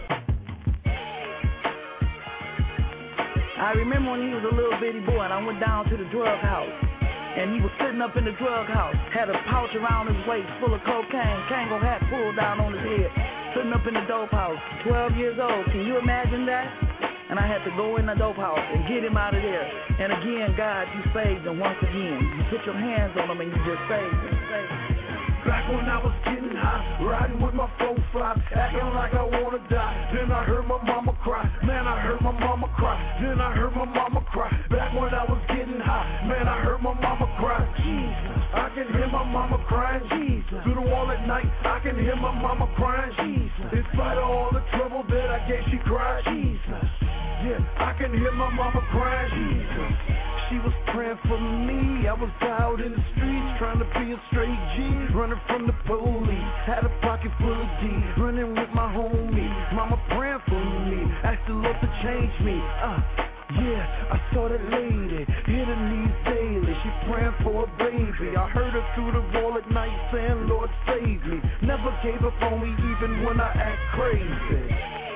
I remember when he was a little bitty boy and I went down to the drug house. And he was sitting up in the drug house, had a pouch around his waist full of cocaine, Kango hat pulled down on his head, sitting up in the dope house, 12 years old. Can you imagine that? And I had to go in the dope house and get him out of there. And again, God, you saved him once again. You put your hands on him and you just saved him. Back when I was getting high, riding with my 4-5, acting like I wanna die. Then I heard my mama cry, man, I heard my mama cry. Then I heard my mama cry. Back when I was getting high, man, I heard my mama cry. Jesus, I can hear my mama crying. Jesus, through the wall at night, I can hear my mama crying. Jesus, in spite of all the trouble that I gave, she cried. Jesus, yeah, I can hear my mama crying. Jesus, she was praying for me. I was out in the streets trying to be a straight G, running from the police. Had a pocket full of D, running with my homies. Mama praying for me, asked the Lord to change me. Yeah, I saw that lady, hit her knees daily. She praying for a baby. I heard her through the wall at night saying, Lord save me. Never gave up on me even when I act crazy.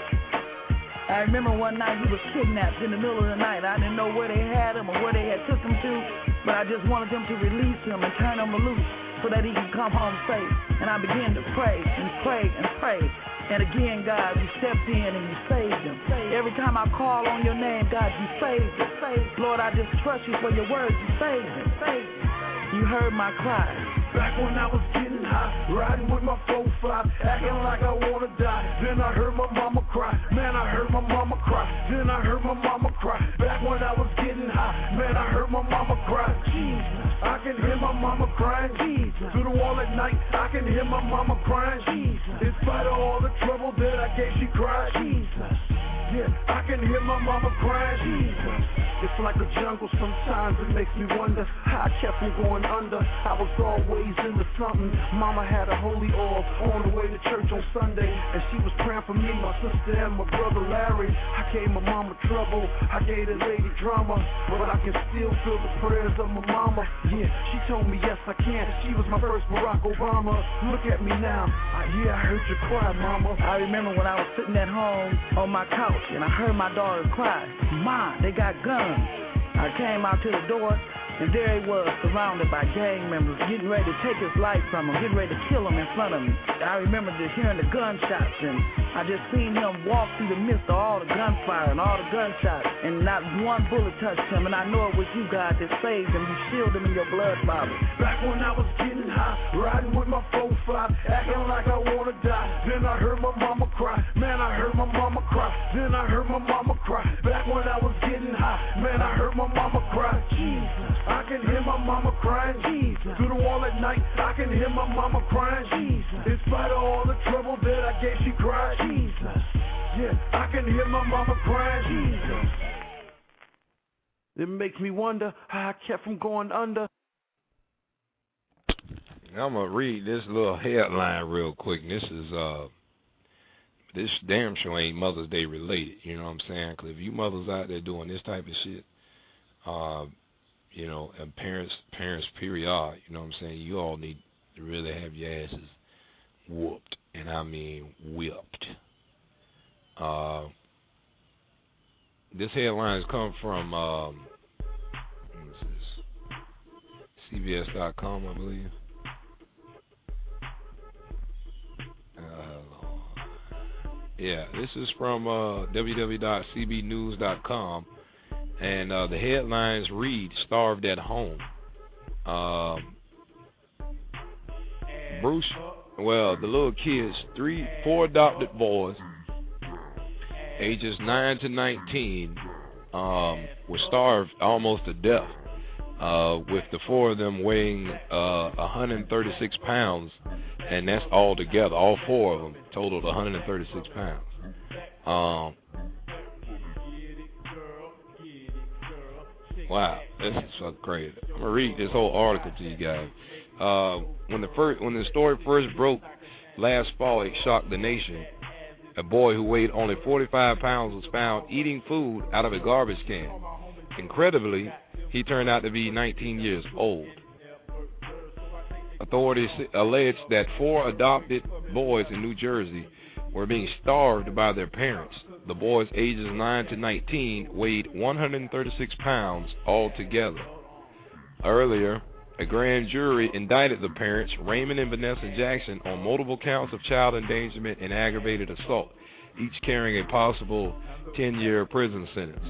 I remember one night he was kidnapped in the middle of the night. I didn't know where they had him or where they had took him to, but I just wanted them to release him and turn him loose so that he could come home safe. And I began to pray and pray and pray. And again, God, you stepped in and you saved him. Every time I call on your name, God, you saved him. Lord, I just trust you for your word. You saved him. You heard my cry. Back when I was getting high, riding with my 4-5, acting like I wanna die. Then I heard my mama cry, man, I heard my mama cry. Then I heard my mama cry. Back when I was getting high, man, I heard my mama cry. Jesus, I can hear my mama crying. Jesus, through the wall at night, I can hear my mama crying. Jesus, in spite of all the trouble that I gave, she cried. Jesus, yeah, I can hear my mama crying. Jesus, it's like a jungle sometimes. It makes me wonder how I kept from going under. I was always into something. Mama had a holy oil on the way to church on Sunday, and she was praying for me, my sister, and my brother Larry. I gave my mama trouble, I gave the lady drama, but I can still feel the prayers of my mama. Yeah, she told me yes I can. She was my first Barack Obama. Look at me now. Yeah, I heard you cry, mama. I remember when I was sitting at home on my couch and I heard my daughter cry. Ma, they got guns. I came out to the door, and there he was, surrounded by gang members, getting ready to take his life from him, getting ready to kill him in front of me. I remember just hearing the gunshots, and I just seen him walk through the midst of all the gunfire and all the gunshots, and not one bullet touched him, and I know it was you, God, that saved him. You shielded him in your blood, Father. Back when I was getting high, riding with my 4-5, acting like I wanna die. Then I heard my mama cry, man, I heard my mama cry. Then I heard my mama cry. Back when I was getting high, man, I heard my mama cry. Jesus, I can hear my mama crying. Jesus, through the wall at night, I can hear my mama crying. Jesus, in spite of all the trouble that I gave, she cried. Jesus, yeah, I can hear my mama crying. Jesus, it makes me wonder how I kept from going under. I'm gonna read this little headline real quick. This is this damn sure ain't Mother's Day related. You know what I'm saying? 'Cause if you mothers out there doing this type of shit, you know, and parents period, you know what I'm saying? You all need to really have your asses whooped, and I mean whipped. This headline has come from CBS.com, I believe. Yeah, this is from www.cbnews.com, and the headlines read, "Starved at Home." Bruce, well, the little kids, 4 adopted boys, ages 9 to 19, were starved almost to death, with the 4 of them weighing 136 pounds, and that's all together. All 4 of them totaled 136 pounds. Wow, this is so crazy. I'm gonna read this whole article to you guys. When the story first broke last fall, it shocked the nation. a boy who weighed only 45 pounds was found eating food out of a garbage can. Incredibly, he turned out to be 19 years old. Authorities alleged that 4 adopted boys in New Jersey were being starved by their parents. The boys, ages 9 to 19, weighed 136 pounds altogether. Earlier, a grand jury indicted the parents, Raymond and Vanessa Jackson, on multiple counts of child endangerment and aggravated assault, each carrying a possible 10-year prison sentence.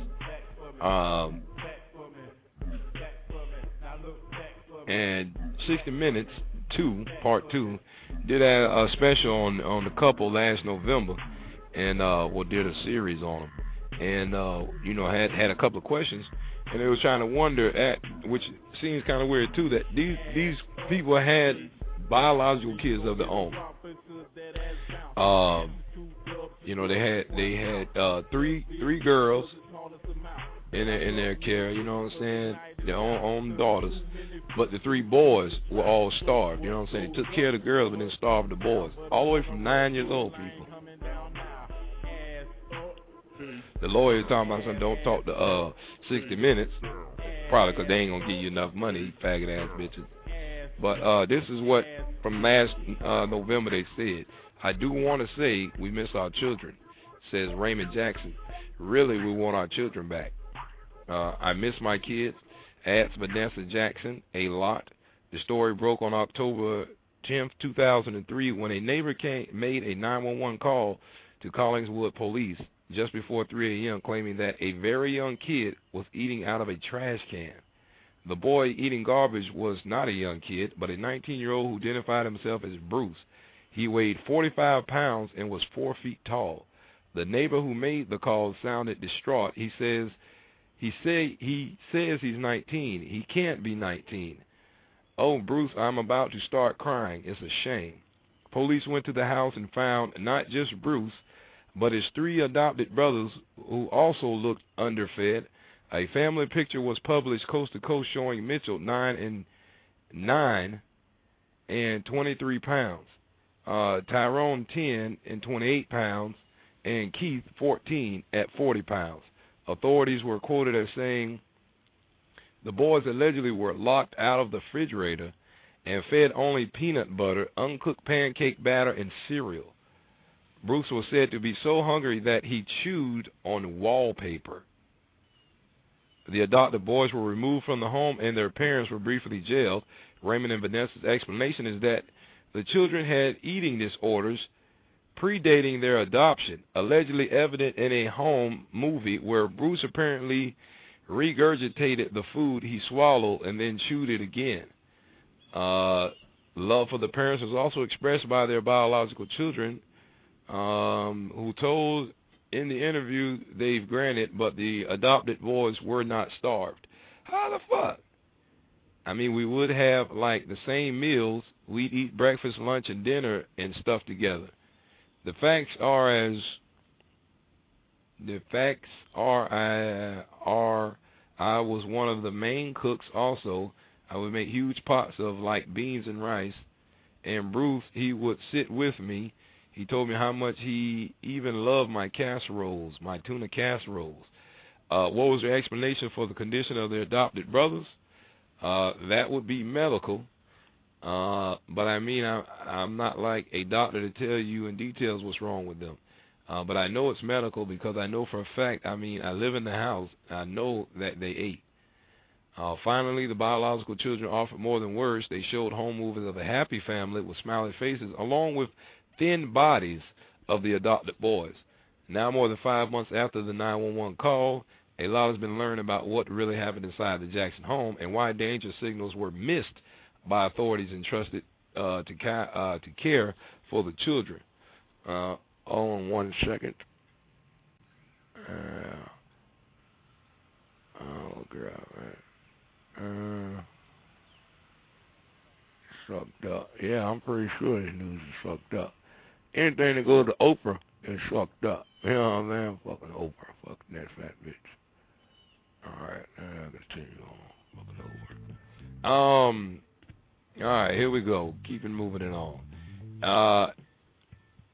And 60 Minutes 2, Part 2, did a special on the couple last November, and did a series on them, and had a couple of questions, and they was trying to wonder which seems kind of weird too, that these people had biological kids of their own. They had three girls in their care, you know what I'm saying, their own daughters, but the 3 boys were all starved, you know what I'm saying. They took care of the girls but then starved the boys, all the way from 9 years old, people. The lawyer is talking about something, don't talk to 60 Minutes, probably because they ain't going to give you enough money, faggot ass bitches. But this is what, from last November, they said. I do want to say we miss our children, says Raymond Jackson. Really, we want our children back. I miss my kids, adds Vanessa Jackson, a lot. The story broke on October 10th, 2003, when a neighbor made a 911 call to Collingswood Police just before 3 a.m., claiming that a very young kid was eating out of a trash can. The boy eating garbage was not a young kid, but a 19-year-old who identified himself as Bruce. He weighed 45 pounds and was 4 feet tall. The neighbor who made the call sounded distraught. He says he's 19. He can't be 19. Oh, Bruce, I'm about to start crying. It's a shame. Police went to the house and found not just Bruce, but his 3 adopted brothers who also looked underfed. A family picture was published coast to coast showing Mitchell 9 and 23 pounds, Tyrone 10 and 28 pounds, and Keith 14 at 40 pounds. Authorities were quoted as saying the boys allegedly were locked out of the refrigerator and fed only peanut butter, uncooked pancake batter, and cereal. Bruce was said to be so hungry that he chewed on wallpaper. The adopted boys were removed from the home and their parents were briefly jailed. Raymond and Vanessa's explanation is that the children had eating disorders predating their adoption, allegedly evident in a home movie where Bruce apparently regurgitated the food he swallowed and then chewed it again. Love for the parents was also expressed by their biological children, who told in the interview they've granted, but the adopted boys were not starved. How the fuck? I mean, we would have like the same meals. We'd eat breakfast, lunch, and dinner and stuff together. The facts are I was one of the main cooks also. I would make huge pots of like beans and rice. And Bruce, he would sit with me. He told me how much he even loved my casseroles, my tuna casseroles. What was their explanation for the condition of their adopted brothers? That would be medical. But I mean, I'm not like a doctor to tell you in details what's wrong with them. But I know it's medical because I know for a fact, I mean, I live in the house. I know that they ate. Finally, the biological children offered more than words. They showed home movies of a happy family with smiling faces, along with thin bodies of the adopted boys. Now, more than 5 months after the 911 call, a lot has been learned about what really happened inside the Jackson home and why danger signals were missed by authorities entrusted to care for the children. Hold on 1 second. Oh, girl, man. Sucked up. Yeah, I'm pretty sure this news is sucked up. Anything that goes to Oprah is sucked up. You know what I mean? Fucking Oprah. Fucking that fat bitch. Alright, continue on. Fucking Oprah. Alright, here we go. Keeping moving it on.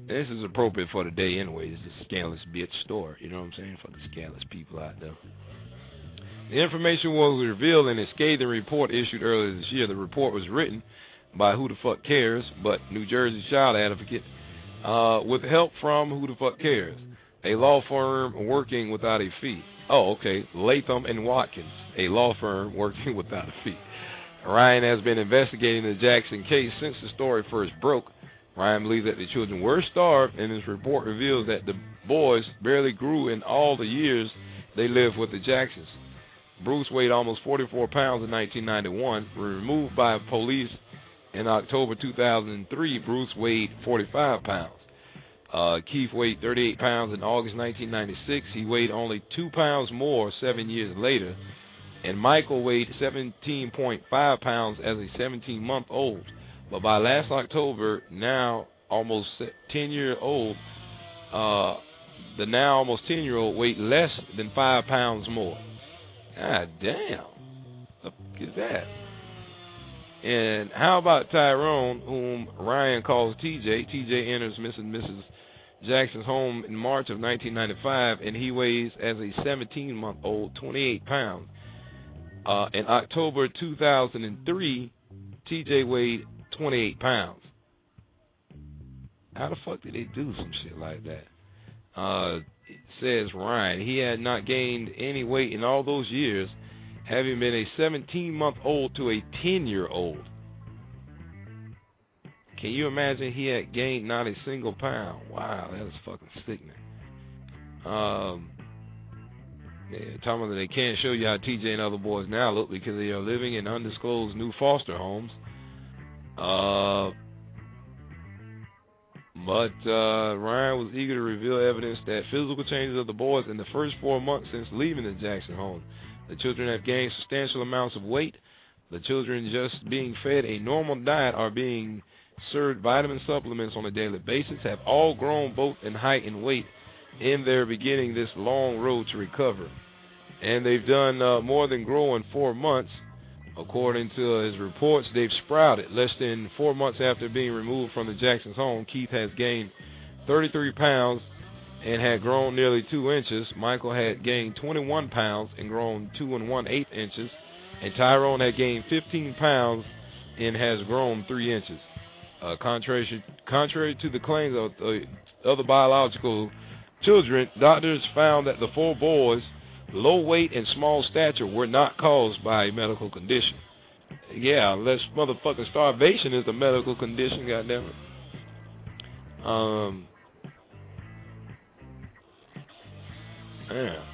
This is appropriate for the day anyway. It's a scandalous bitch story. You know what I'm saying? Fucking scandalous people out there. The information was revealed in a scathing report issued earlier this year. The report was written by Who the Fuck Cares, but New Jersey child advocate, with help from Who the Fuck Cares, a law firm working without a fee. Oh, okay. Latham and Watkins, a law firm working without a fee. Ryan has been investigating the Jackson case since the story first broke. Ryan believes that the children were starved, and his report reveals that the boys barely grew in all the years they lived with the Jacksons. Bruce weighed almost 44 pounds in 1991. Removed by police in October 2003, Bruce weighed 45 pounds. Keith weighed 38 pounds in August 1996. He weighed only 2 pounds more 7 years later. And Michael weighed 17.5 pounds as a 17-month-old. But by last October, now almost 10-year-old, the now almost 10-year-old weighed less than 5 pounds more. God damn. What is that? And how about Tyrone, whom Ryan calls TJ? TJ enters Mrs. Jackson's home in March of 1995, and he weighs, as a 17-month-old, 28 pounds. In October 2003, TJ weighed 28 pounds. How the fuck did they do some shit like that? It says Ryan, he had not gained any weight in all those years, having been a 17-month-old to a 10-year-old. Can you imagine he had gained not a single pound? Wow, that was fucking sickening. Yeah, talking about they can't show you how TJ and other boys now look because they are living in undisclosed new foster homes. But Ryan was eager to reveal evidence that physical changes of the boys in the first 4 months since leaving the Jackson home. The children have gained substantial amounts of weight. The children just being fed a normal diet or being served vitamin supplements on a daily basis have all grown both in height and weight in their beginning this long road to recovery. And they've done more than grow in 4 months. According to his reports, they've sprouted. Less than 4 months after being removed from the Jackson's home, Keith has gained 33 pounds and had grown nearly 2 inches. Michael had gained 21 pounds and grown 2 1/8 inches. And Tyrone had gained 15 pounds and has grown 3 inches. Contrary to the claims of other biological children, doctors found that the 4 boys' low weight and small stature were not caused by a medical condition. Yeah, unless motherfucking starvation is a medical condition, goddammit. Yeah.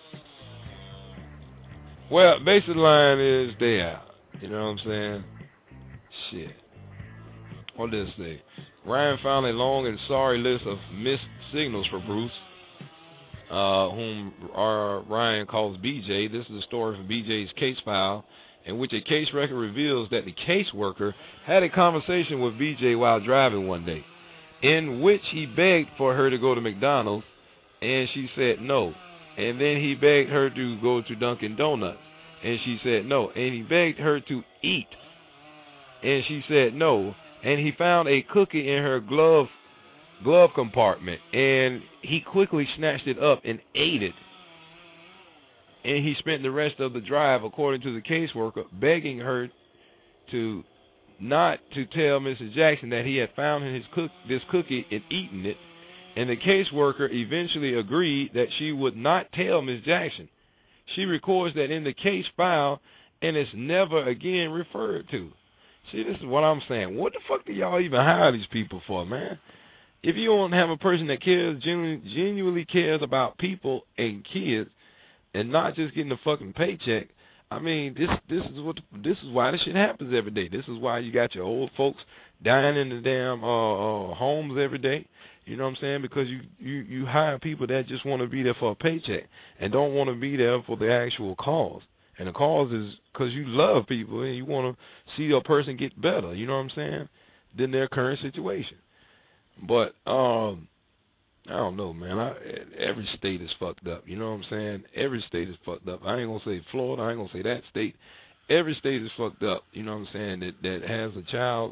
Well, basic line is there. You know what I'm saying? Shit. What does it say? Ryan found a long and sorry list of missed signals for Bruce, whom Ryan calls BJ. This is a story from BJ's case file, in which a case record reveals that the caseworker had a conversation with BJ while driving one day, in which he begged for her to go to McDonald's, and she said no. And then he begged her to go to Dunkin' Donuts, and she said no. And he begged her to eat, and she said no. And he found a cookie in her glove compartment, and he quickly snatched it up and ate it. And he spent the rest of the drive, according to the caseworker, begging her to not to tell Mrs. Jackson that he had found this cookie and eaten it. And the caseworker eventually agreed that she would not tell Ms. Jackson. She records that in the case file, and it's never again referred to. See, this is what I'm saying. What the fuck do y'all even hire these people for, man? If you don't have a person that cares, genuinely cares about people and kids, and not just getting a fucking paycheck, I mean, this is why this shit happens every day. This is why you got your old folks dying in the damn homes every day. You know what I'm saying? Because you hire people that just want to be there for a paycheck and don't want to be there for the actual cause. And the cause is because you love people and you want to see a person get better, you know what I'm saying, than their current situation. But I don't know, man. Every state is fucked up, you know what I'm saying? Every state is fucked up. I ain't going to say Florida. I ain't going to say that state. Every state is fucked up, you know what I'm saying, that has a child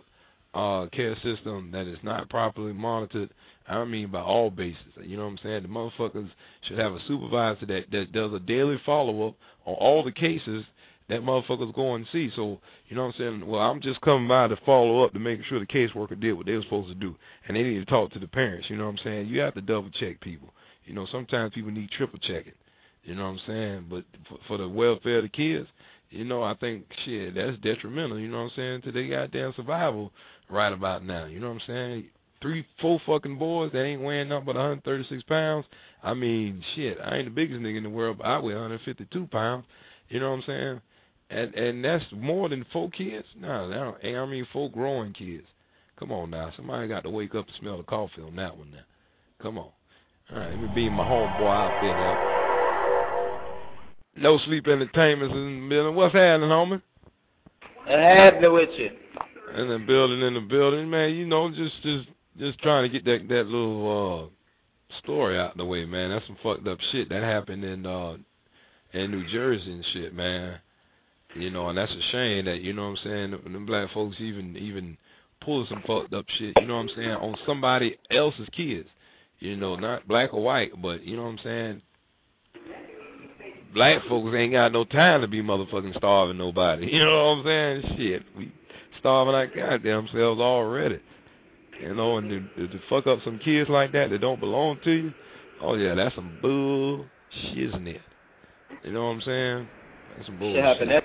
care system that is not properly monitored. I mean by all bases. You know what I'm saying? The motherfuckers should have a supervisor that does a daily follow-up on all the cases that motherfuckers go and see. So, you know what I'm saying? Well, I'm just coming by to follow up to make sure the caseworker did what they were supposed to do. And they need to talk to the parents. You know what I'm saying? You have to double check people. You know, sometimes people need triple checking. You know what I'm saying? But for the welfare of the kids, you know, I think, shit, that's detrimental, you know what I'm saying, to their goddamn survival right about now. You know what I'm saying? 3, 4 fucking boys that ain't weighing nothing but 136 pounds. I mean, shit, I ain't the biggest nigga in the world, but I weigh 152 pounds. You know what I'm saying? And that's more than 4 kids? No, I mean 4 growing kids. Come on now. Somebody got to wake up to smell the coffee on that one now. Come on. All right, let me beam my homeboy out there now. No Sleep Entertainment's in the building. What's happening, homie? What's happening with you? In the building, man. You know, just trying to get that little story out of the way, man. That's some fucked up shit that happened in New Jersey and shit, man. You know, and that's a shame that, you know what I'm saying, them black folks even pull some fucked up shit, you know what I'm saying, on somebody else's kids. You know, not black or white, but, you know what I'm saying, black folks ain't got no time to be motherfucking starving nobody. You know what I'm saying? Shit, we starving our goddamn selves already. You know, and to fuck up some kids like that don't belong to you, oh yeah, that's some bull shiznit. You know what I'm saying? That's some bullshit.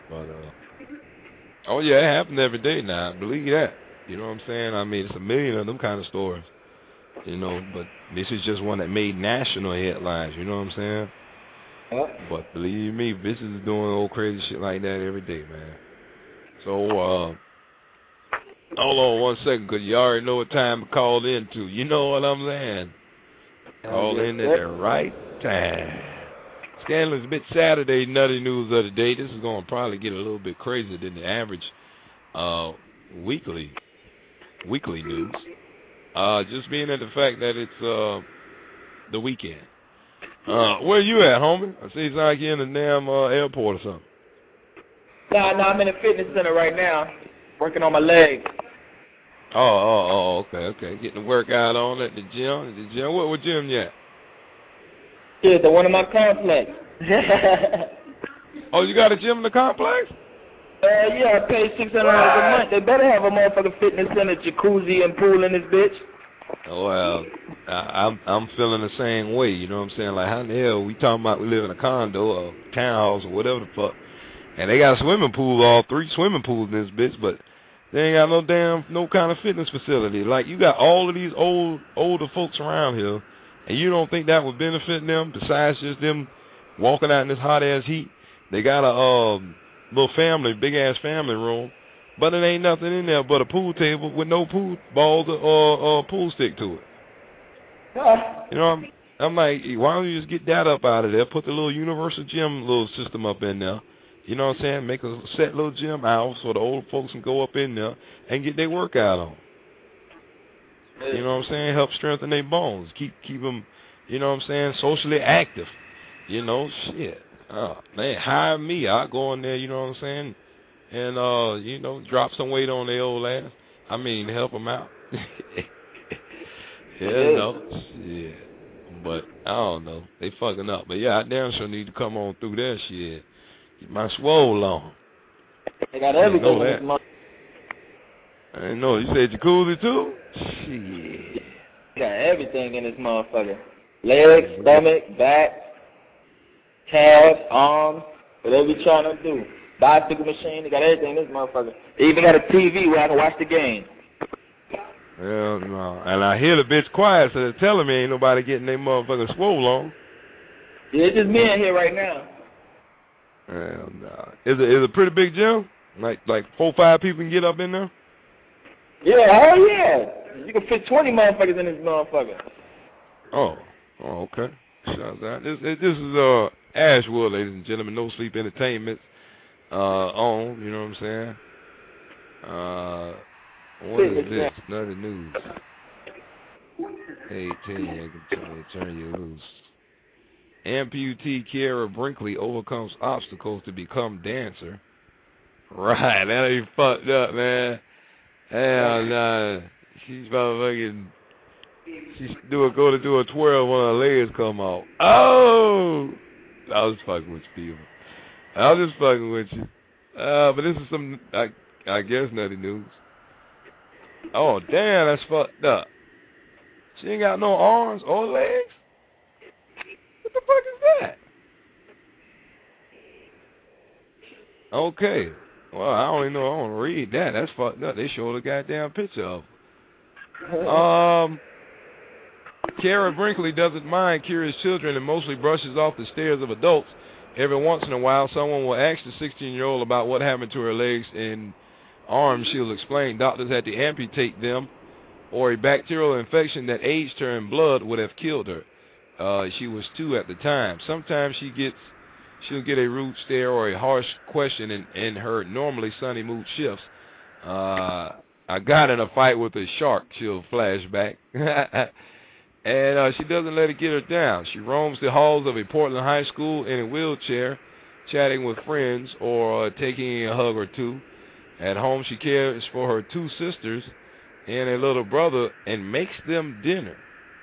Oh yeah, it happens every day now. Believe that. You know what I'm saying? I mean, it's a million of them kind of stories. You know, but this is just one that made national headlines. You know what I'm saying? But believe me, bitches is doing old crazy shit like that every day, man. So, hold on 1 second, because you already know what time to call into. You know what I'm saying? Call in at the right time. Scandalous Bit Saturday Nutty News of the day. This is going to probably get a little bit crazier than the average weekly news. Just being at the fact that it's the weekend. Where you at, homie? I see you like you're in the damn airport or something. No, I'm in a fitness center right now, working on my legs. Oh, okay. Getting the workout on at the gym. What gym you at? Yeah, the one in my complex. Oh, you got a gym in the complex? Yeah, I pay $600 a month. They better have a motherfucking fitness center, jacuzzi, and pool in this bitch. Well, I'm feeling the same way, you know what I'm saying? Like, how in the hell we talking about we live in a condo or townhouse or whatever the fuck, and they got a swimming pool, all 3 swimming pools in this bitch, but they ain't got no kind of fitness facility. Like, you got all of these older folks around here, and you don't think that would benefit them besides just them walking out in this hot-ass heat? They got a little big-ass family room, but it ain't nothing in there but a pool table with no pool balls or pool stick to it. You know, I'm like, why don't you just get that up out of there? Put the little universal gym little system up in there. You know what I'm saying? Make a set little gym house so the old folks can go up in there and get their workout on. You know what I'm saying? Help strengthen their bones. Keep them, you know what I'm saying, socially active. You know, shit. Oh, man, hire me. I'll go in there, you know what I'm saying, and, you know, drop some weight on their old ass. I mean, help them out. Yeah, no, shit. But, I don't know. They fucking up. But, yeah, I damn sure need to come on through that shit. Get my swole on. They got everything in this motherfucker. I didn't know. You said jacuzzi, too? Shit. They got everything in this motherfucker. Legs, stomach, back, calves, arms, whatever you trying to do. Bicycle machine, they got everything in this motherfucker. They even got a TV where I can watch the game. Hell no. And I hear the bitch quiet, so they're telling me ain't nobody getting their motherfucking swole on. Yeah, it's just me in here right now. Hell no. Is it a pretty big gym? Like 4 or 5 people can get up in there? Yeah, hell yeah. You can fit 20 motherfuckers in this motherfucker. Oh, okay. Shout out. This is Ashwood, ladies and gentlemen. No Sleep Entertainment on, you know what I'm saying? What is this? Another news. Hey, turn you loose. Amputee Kiara Brinkley overcomes obstacles to become dancer. Right, that ain't fucked up, man. And she's motherfucking. She's go to do a twirl when her legs come off. Oh, I was fucking with you, people. I was just fucking with you. But this is some, I guess, nutty news. Oh, damn, that's fucked up. She ain't got no arms or legs? What the fuck is that? Okay. Well, I don't even know. I want to read that. That's fucked up. They showed a goddamn picture of her. Kara Brinkley doesn't mind curious children and mostly brushes off the stares of adults. Every once in a while, someone will ask the 16-year-old about what happened to her legs and arms. She'll explain doctors had to amputate them, or a bacterial infection that aged her in blood would have killed her. She was 2 at the time. Sometimes she'll get a rude stare or a harsh question in her normally sunny mood shifts. I got in a fight with a shark, she'll flash back. And she doesn't let it get her down. She roams the halls of a Portland high school in a wheelchair, chatting with friends or taking a hug or two. At home, she cares for her 2 sisters and a little brother and makes them dinner.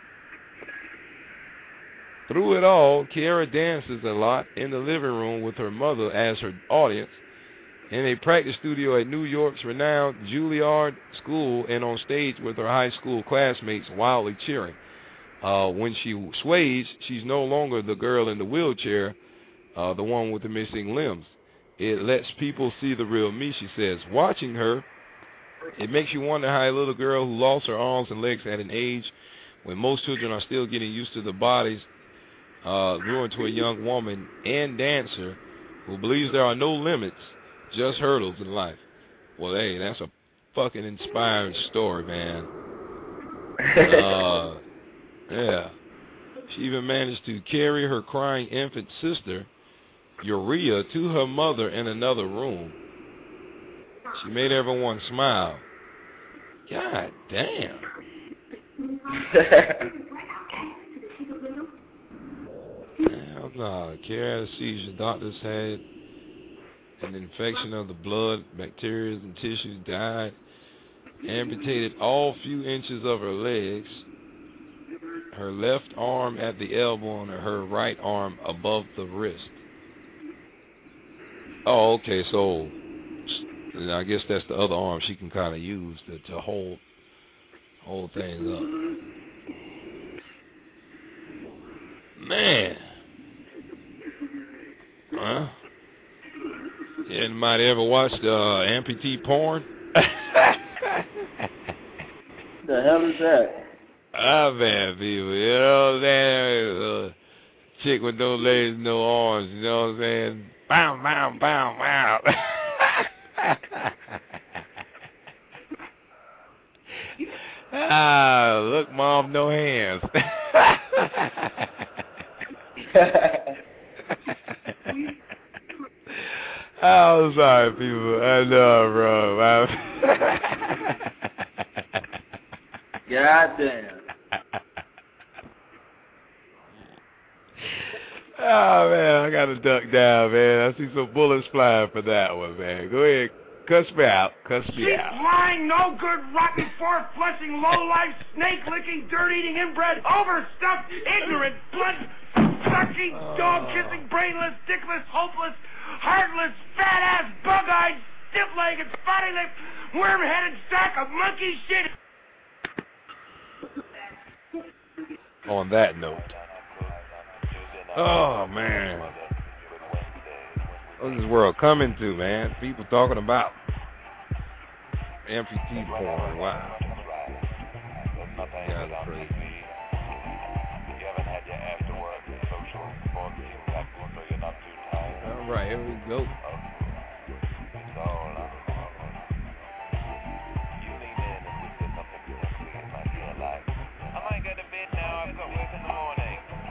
Through it all, Kiara dances a lot in the living room with her mother as her audience, in a practice studio at New York's renowned Juilliard School, and on stage with her high school classmates wildly cheering. When she sways, she's no longer the girl in the wheelchair, the one with the missing limbs. It lets people see the real me, she says. Watching her, it makes you wonder how a little girl who lost her arms and legs at an age when most children are still getting used to the bodies grew into a young woman and dancer who believes there are no limits, just hurdles in life. Well, hey, that's a fucking inspiring story, man. Yeah. She even managed to carry her crying infant sister, Urea, to her mother in another room. She made everyone smile. God damn. Hell no. Care had a seizure. Doctors had an infection of the blood, bacteria and tissues, died. Amputated all few inches of her legs. Her left arm at the elbow and her right arm above the wrist. Oh, okay, so I guess that's the other arm she can kind of use to hold things up. Man. Huh? Yeah, anybody ever watched amputee porn? The hell is that? Ah, man, people, you know what I'm saying? Chick with no legs, no arms, you know what I'm saying? Bow, bow, bow, bow. Ah, look, Mom, no hands. I'm sorry, people. I know, bro. God damn. Oh, man, I got to duck down, man. I see some bullets flying for that one, man. Go ahead. Cuss me out. Cuss me out. Lying, no good, rotten, four-flushing, low-life, snake-licking, dirt-eating, inbred, overstuffed, ignorant, blood-sucking, dog-kissing, brainless, dickless, hopeless, heartless, fat-ass, bug-eyed, stiff-legged, spotty-lipped, worm-headed sack of monkey shit. On that note. Oh, man. What's this world coming to, man? People talking about amputee porn. Wow. Yeah, that's crazy. All right, here we go. I might go to bed now. I've got work in the morning.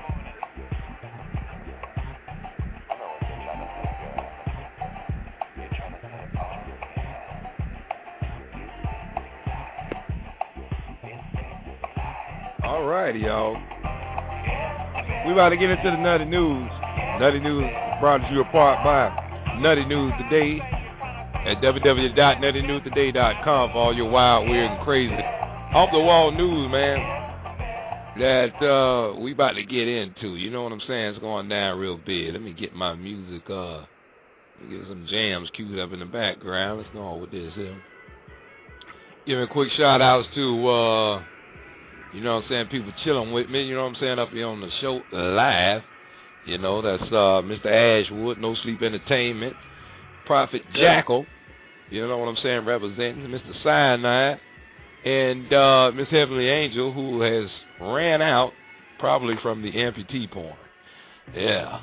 All righty, y'all. We about to get into the Nutty News. Nutty News brought to you apart by Nutty News Today. at www.nettynewtoday.com for all your wild, weird, and crazy off-the-wall news, man, that we about to get into. You know what I'm saying? It's going down real big. Let me get my music, get some jams queued up in the background. Let's go on with this here. Giving quick shout-outs to, you know what I'm saying, people chilling with me, you know what I'm saying, up here on the show live. You know, that's Mr. Ashwood, No Sleep Entertainment, Prophet Jackal, you know what I'm saying, representing Mr. Cyanide, and Miss Heavenly Angel, who has ran out probably from the amputee porn. Yeah.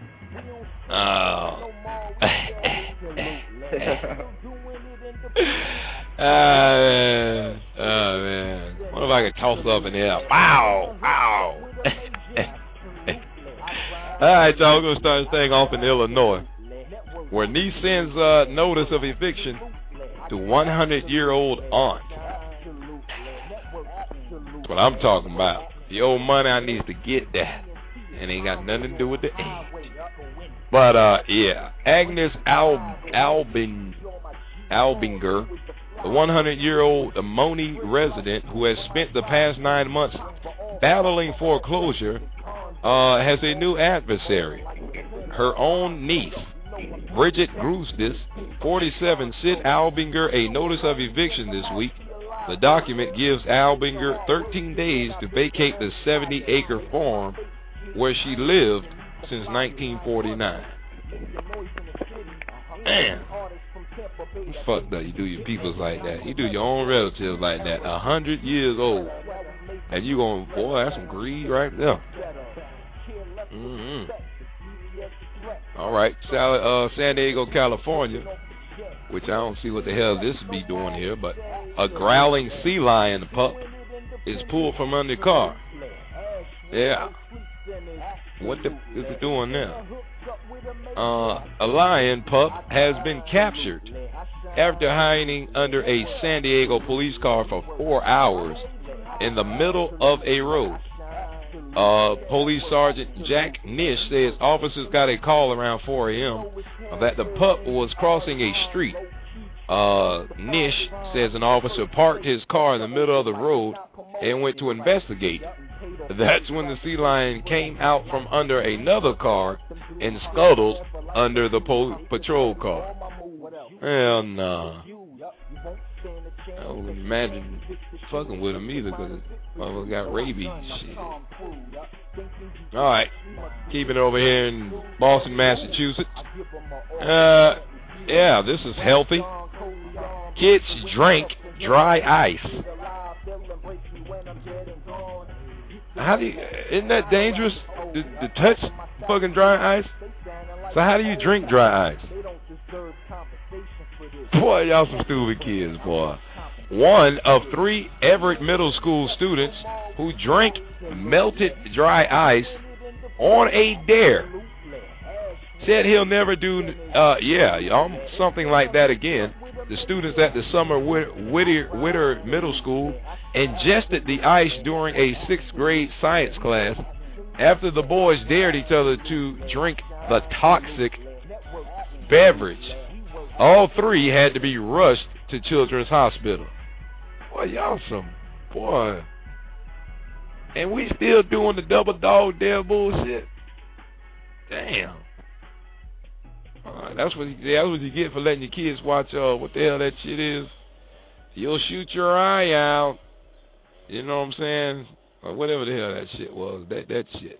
Oh. Man. What if I could toss up in here? Wow. Wow. All right, y'all, we're going to start this thing off in Illinois, where niece sends notice of eviction to 100-year-old aunt. That's what I'm talking about. The old money I need to get that. And ain't got nothing to do with the age. But, yeah, Agnes Albinger, the 100-year-old Amoni resident who has spent the past 9 months battling foreclosure, has a new adversary. Her own niece, Bridget Grustis, 47, sent Albinger a notice of eviction this week. The document gives Albinger 13 days to vacate the 70-acre farm where she lived since 1949. Man, you fucked up. You do your peoples like that. You do your own relatives like that. 100 years old. And you going, boy, that's some greed right there. All right, San Diego, California, which I don't see what the hell this would be doing here, but a growling sea lion pup is pulled from under the car. Yeah. What is it doing now? A lion pup has been captured after hiding under a San Diego police car for 4 hours in the middle of a road. Police Sergeant Jack Nish says officers got a call around 4 a.m. that the pup was crossing a street. Nish says an officer parked his car in the middle of the road and went to investigate. That's when the sea lion came out from under another car and scuttled under the patrol car. Hell no. I wouldn't imagine fucking with him either, because motherfucker got rabies and shit. Alright, keeping it over here in Boston, Massachusetts. Yeah, this is healthy. Kids drank dry ice. Isn't that dangerous to touch fucking dry ice? So how do you drink dry ice? Boy, y'all some stupid kids, boy. One of 3 Everett Middle School students who drank melted dry ice on a dare said he'll never do, something like that again. The students at the Summer Whittier Middle School ingested the ice during a 6th grade science class after the boys dared each other to drink the toxic beverage. All 3 had to be rushed to Children's Hospital. Boy, y'all some, boy. And we still doing the double dog dare bullshit. Damn. That's what you get for letting your kids watch, what the hell that shit is. You'll shoot your eye out. You know what I'm saying? Or whatever the hell that shit was. That shit.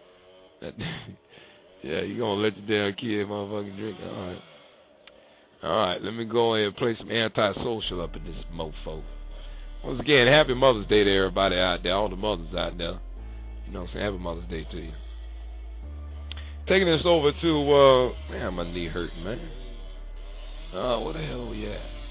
Yeah, you gonna let your damn kid motherfucking drink. Alright, let me go ahead and play some anti-social up in this mofo. Once again, happy Mother's Day to everybody out there, all the mothers out there. You know what I'm saying? Happy Mother's Day to you. Taking this over to, man, my knee hurting, man. Where the hell are we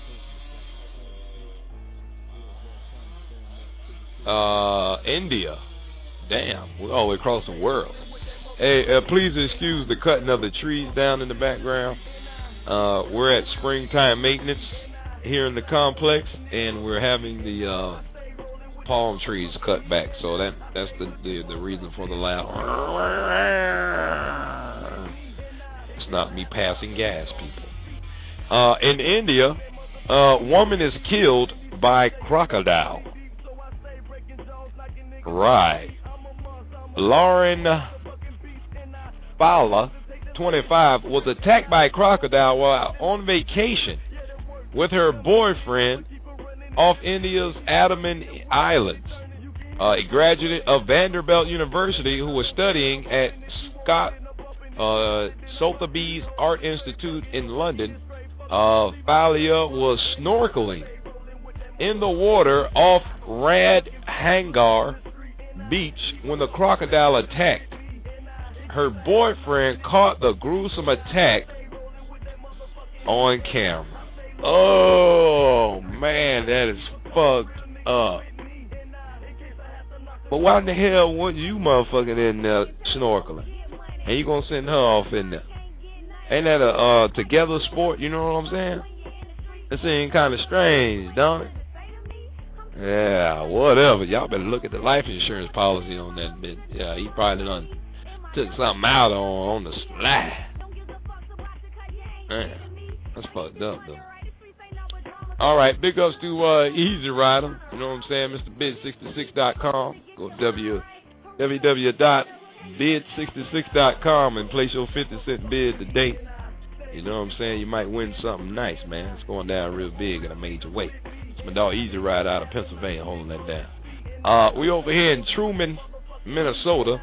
at? India. Damn, we're all the way across the world. Hey, please excuse the cutting of the trees down in the background. We're at springtime maintenance here in the complex, and we're having the palm trees cut back. So that's the reason for the loud. It's not me passing gas, people. In India, a woman is killed by crocodile. Right. Lauren Fowler, 25, was attacked by a crocodile while on vacation with her boyfriend off India's Andaman Islands. A graduate of Vanderbilt University who was studying at Sotheby's Art Institute in London, Thalia was snorkeling in the water off Radhangar Beach when the crocodile attacked. Her boyfriend caught the gruesome attack on camera. Oh, man, that is fucked up. But why in the hell weren't you motherfucking in there snorkeling? And you gonna send her off in there? Ain't that a together sport, you know what I'm saying? It seems kind of strange, don't it? Yeah, whatever. Y'all better look at the life insurance policy on that bitch. Yeah, he probably done took something out on the slide. Man, that's fucked up, though. All right, big ups to Easy Rider. You know what I'm saying? MrBid66.com. Go to www.bid66.com and place your 50-cent bid today. You know what I'm saying? You might win something nice, man. It's going down real big in a major way. It's my dog Easy Rider out of Pennsylvania holding that down. We over here in Truman, Minnesota.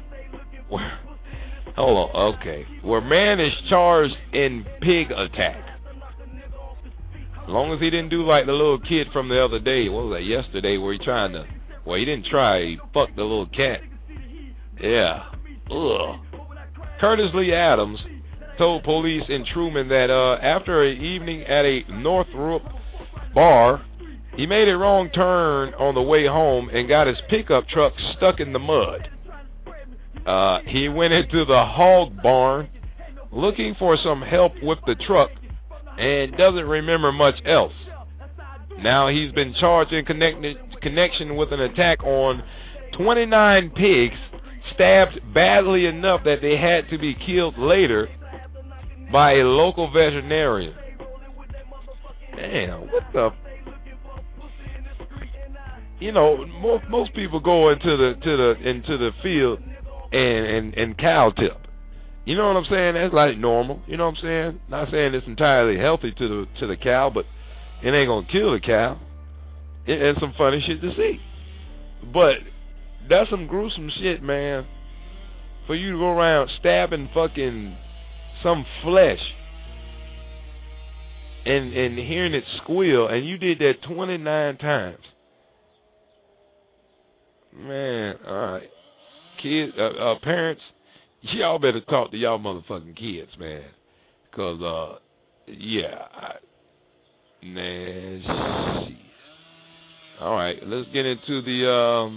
Hold on, okay. Where man is charged in pig attack. As long as he didn't do like the little kid from the other day, what was that, yesterday, where he didn't try, he fucked the little cat. Yeah. Ugh. Curtis Lee Adams told police in Truman that after an evening at a Northrop bar, he made a wrong turn on the way home and got his pickup truck stuck in the mud. He went into the hog barn looking for some help with the truck and doesn't remember much else. Now he's been charged in connection with an attack on 29 pigs, stabbed badly enough that they had to be killed later by a local veterinarian. Damn, what the? You know, most people go into the field and cow tip. You know what I'm saying? That's like normal. You know what I'm saying? Not saying it's entirely healthy to the cow, but it ain't gonna kill the cow. It's some funny shit to see. But that's some gruesome shit, man. For you to go around stabbing fucking some flesh and hearing it squeal, and you did that 29 times. Man, all right. Kids, parents, y'all better talk to y'all motherfucking kids, man. Because, man, shit. All right, let's get into the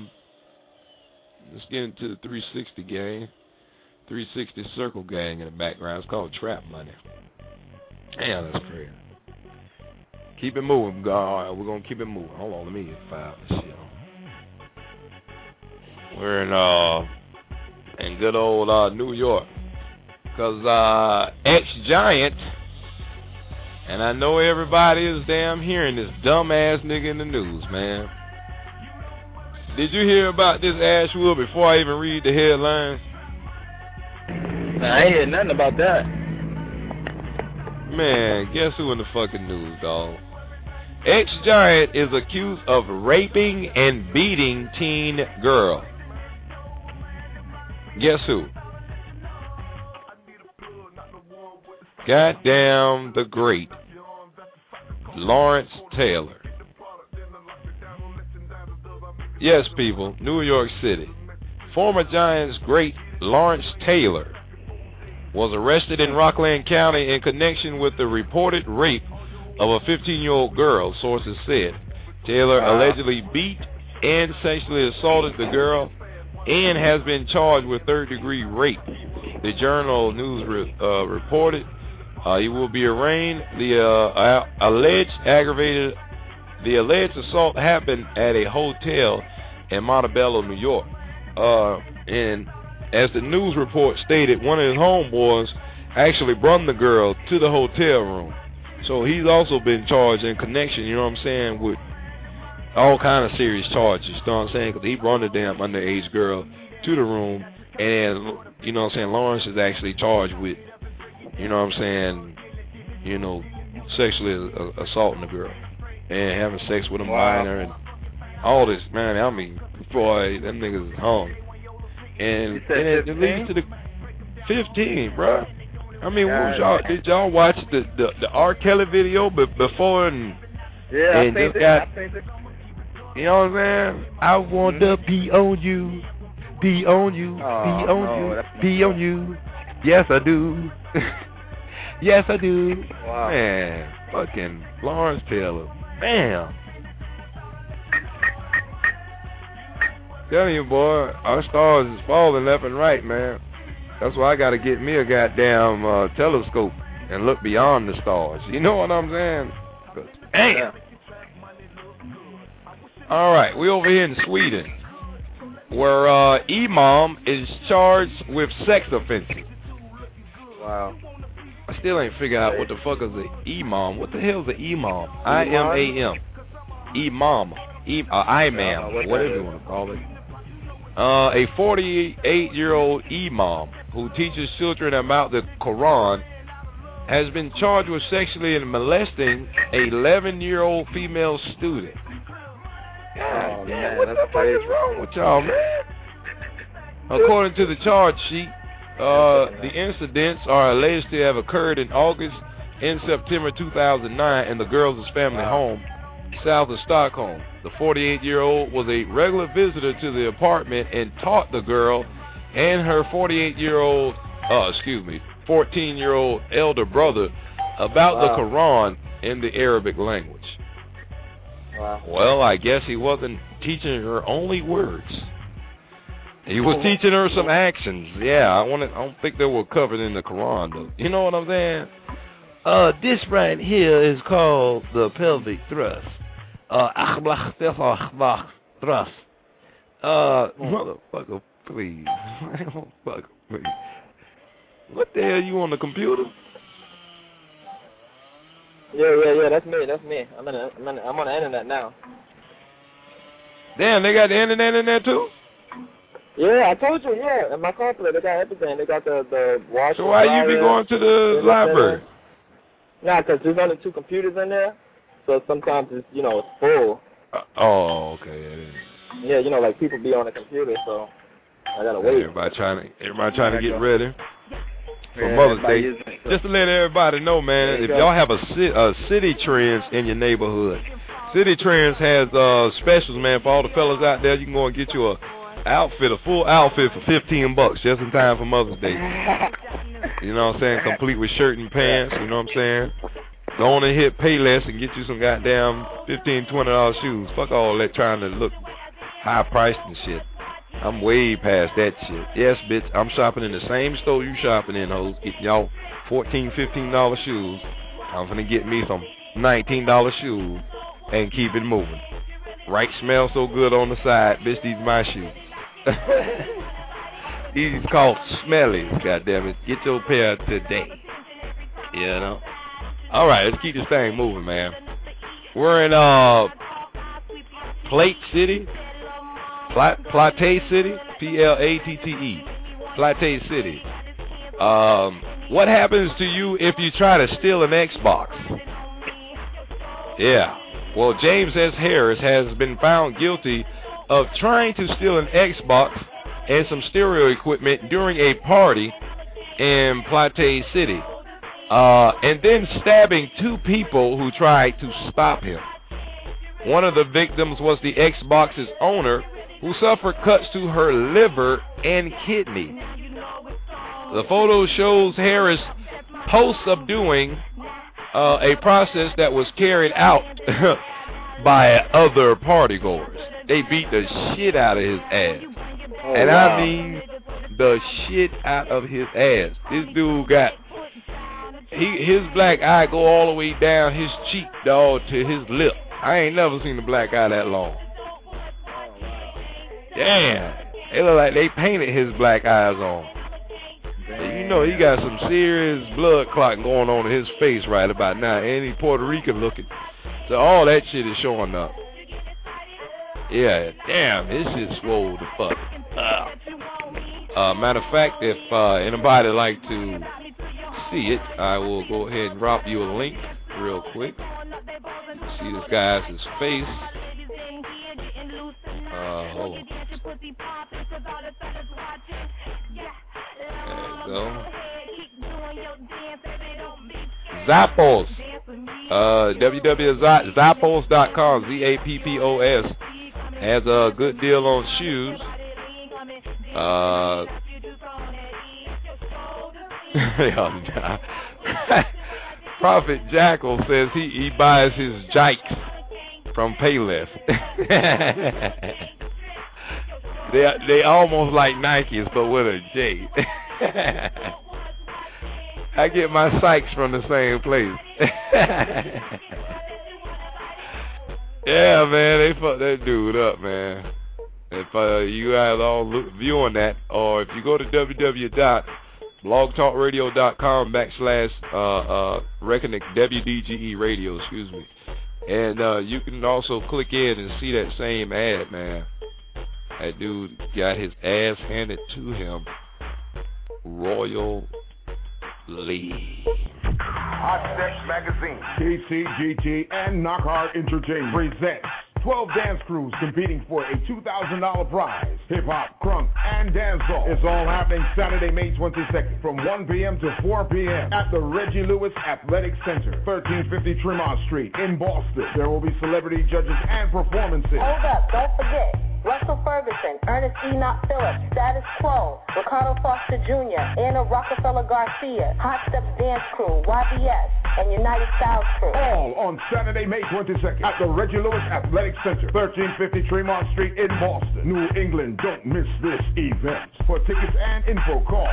360 gang. 360 Circle gang in the background. It's called Trap Money. Damn, that's crazy. Keep it moving, God. We're going to keep it moving. Hold on, let me get file this shit on. We're in good old New York. Because ex-Giant, and I know everybody is damn hearing this dumbass nigga in the news, man. Did you hear about this Ashwood before I even read the headlines? I ain't heard nothing about that. Man, guess who in the fucking news, dog? Ex-Giant is accused of raping and beating teen girl. Guess who? Goddamn the great Lawrence Taylor. Yes, people, New York City. Former Giants great Lawrence Taylor was arrested in Rockland County in connection with the reported rape of a 15-year-old girl, sources said. Taylor allegedly beat and sexually assaulted the girl and has been charged with third-degree rape. The Journal News reported he will be arraigned. The alleged assault happened at a hotel in Montebello, New York. And as the news report stated, one of his homeboys actually brought the girl to the hotel room. So he's also been charged in connection, you know what I'm saying, with all kind of serious charges, you know what I'm saying, because he brought a damn underage girl to the room, and, you know what I'm saying, Lawrence is actually charged with, you know what I'm saying, you know, sexually assaulting the girl and having sex with a minor and all this, man. I mean, boy, them niggas is hung. And it leads to the 15, bro. I mean, what was y'all? Did y'all watch the R. Kelly video before and? Yeah, and I think it. You know what I'm saying? I want to be on you, be on you, be on you, be on you. Yes, I do. Yes, I do. Wow. Man, fucking Lawrence Taylor. Bam. Telling you, boy, our stars is falling left and right, man. That's why I got to get me a goddamn telescope and look beyond the stars. You know what I'm saying? Damn. Yeah. All right, we over here in Sweden, where Imam is charged with sex offenses. Wow. I still ain't figured out what the fuck is the Imam. What the hell is the Imam? I-M-A-M. Imam. Imam. Whatever you want to call it. A 48-year-old Imam who teaches children about the Quran has been charged with sexually molesting a 11-year-old female student. God damn, what the fuck is wrong with y'all, man? According to the charge sheet, the incidents are alleged to have occurred in August and September 2009 in the girls' family home south of Stockholm. The 48-year-old was a regular visitor to the apartment and taught the girl and her 14-year-old elder brother about the Quran in the Arabic language. Wow. Well, I guess he wasn't teaching her only words. He was teaching her some actions. Yeah, I don't think they were covered in the Quran, though. You know what I'm saying? This right here is called the pelvic thrust. Thrust. Motherfucker, please. Motherfucker, please. What the hell, you on the computer? Yeah, that's me. I'm on the internet now. Damn, they got the internet in there too? Yeah, I told you, yeah. In my complex, they got everything. They got the washer. So why you be going to the library? Nah, because there's only 2 computers in there. So sometimes it's, it's full. Oh, okay. Yeah, like people be on the computer, so I gotta wait. Everybody trying to get ready for Mother's Day. Just to let everybody know, man, if y'all have a City Trends in your neighborhood, City Trends has specials, man, for all the fellas out there. You can go and get you a full outfit for $15 just in time for Mother's Day. You know what I'm saying? Complete with shirt and pants, you know what I'm saying? Go on and hit Payless and get you some goddamn $15, $20 shoes. Fuck all that trying to look high priced and shit. I'm way past that shit. Yes, bitch, I'm shopping in the same store you shopping in, hoes. Getting y'all $14, $15 shoes. I'm finna get me some $19 shoes and keep it moving. Right smell so good on the side, bitch, these my shoes. These called Smellies, goddammit. Get your pair today. You know? Alright, let's keep this thing moving, man. We're in Plate City. Platay City. P-L-A-T-T-E. Platay City. What happens to you if you try to steal an Xbox? Yeah. Well, James S. Harris has been found guilty of trying to steal an Xbox and some stereo equipment during a party in Platay City. And then stabbing 2 people who tried to stop him. One of the victims was the Xbox's owner, who suffered cuts to her liver and kidney. The photo shows Harris post-subduing a process that was carried out by other partygoers. They beat the shit out of his ass. And wow. I mean the shit out of his ass. This dude got his black eye go all the way down his cheek, dog, to his lip. I ain't never seen a black eye that long. Damn. It look like they painted his black eyes on. You know he got some serious blood clotting going on in his face right about now, and he Puerto Rican looking. So all that shit is showing up. Yeah, damn, this shit swole the fuck up. Matter of fact, if anybody like to see it, I will go ahead and drop you a link real quick. See this guy's face. Hold on. There you go. Zappos. www.zappos.com. Zappos has a good deal on shoes. Prophet Jackal says he buys his jikes from Payless. They almost like Nikes, but with a J. I get my Sykes from the same place. Yeah, man, they fucked that dude up, man. If you guys all viewing that, or if you go to www.blogtalkradio.com/Reckoning WDGE Radio, excuse me, and you can also click in and see that same ad, man. That dude got his ass handed to him royally. Hot Steps Magazine, KCGT, and Knockout Entertainment presents 12 dance crews competing for a $2,000 prize. Hip-hop, crunk, and dancehall. It's all happening Saturday, May 22nd from 1 p.m. to 4 p.m. at the Reggie Lewis Athletic Center, 1350 Tremont Street in Boston. There will be celebrity judges and performances. Hold up, don't forget. Russell Ferguson, Ernest Enoch Phillips, Status Quo, Ricardo Foster Jr., Anna Rockefeller Garcia, Hot Steps Dance Crew, YBS, and United Styles Crew. All on Saturday, May 22nd at the Reggie Lewis Athletic Center, 1350 Tremont Street in Boston, New England. Don't miss this event. For tickets and info, call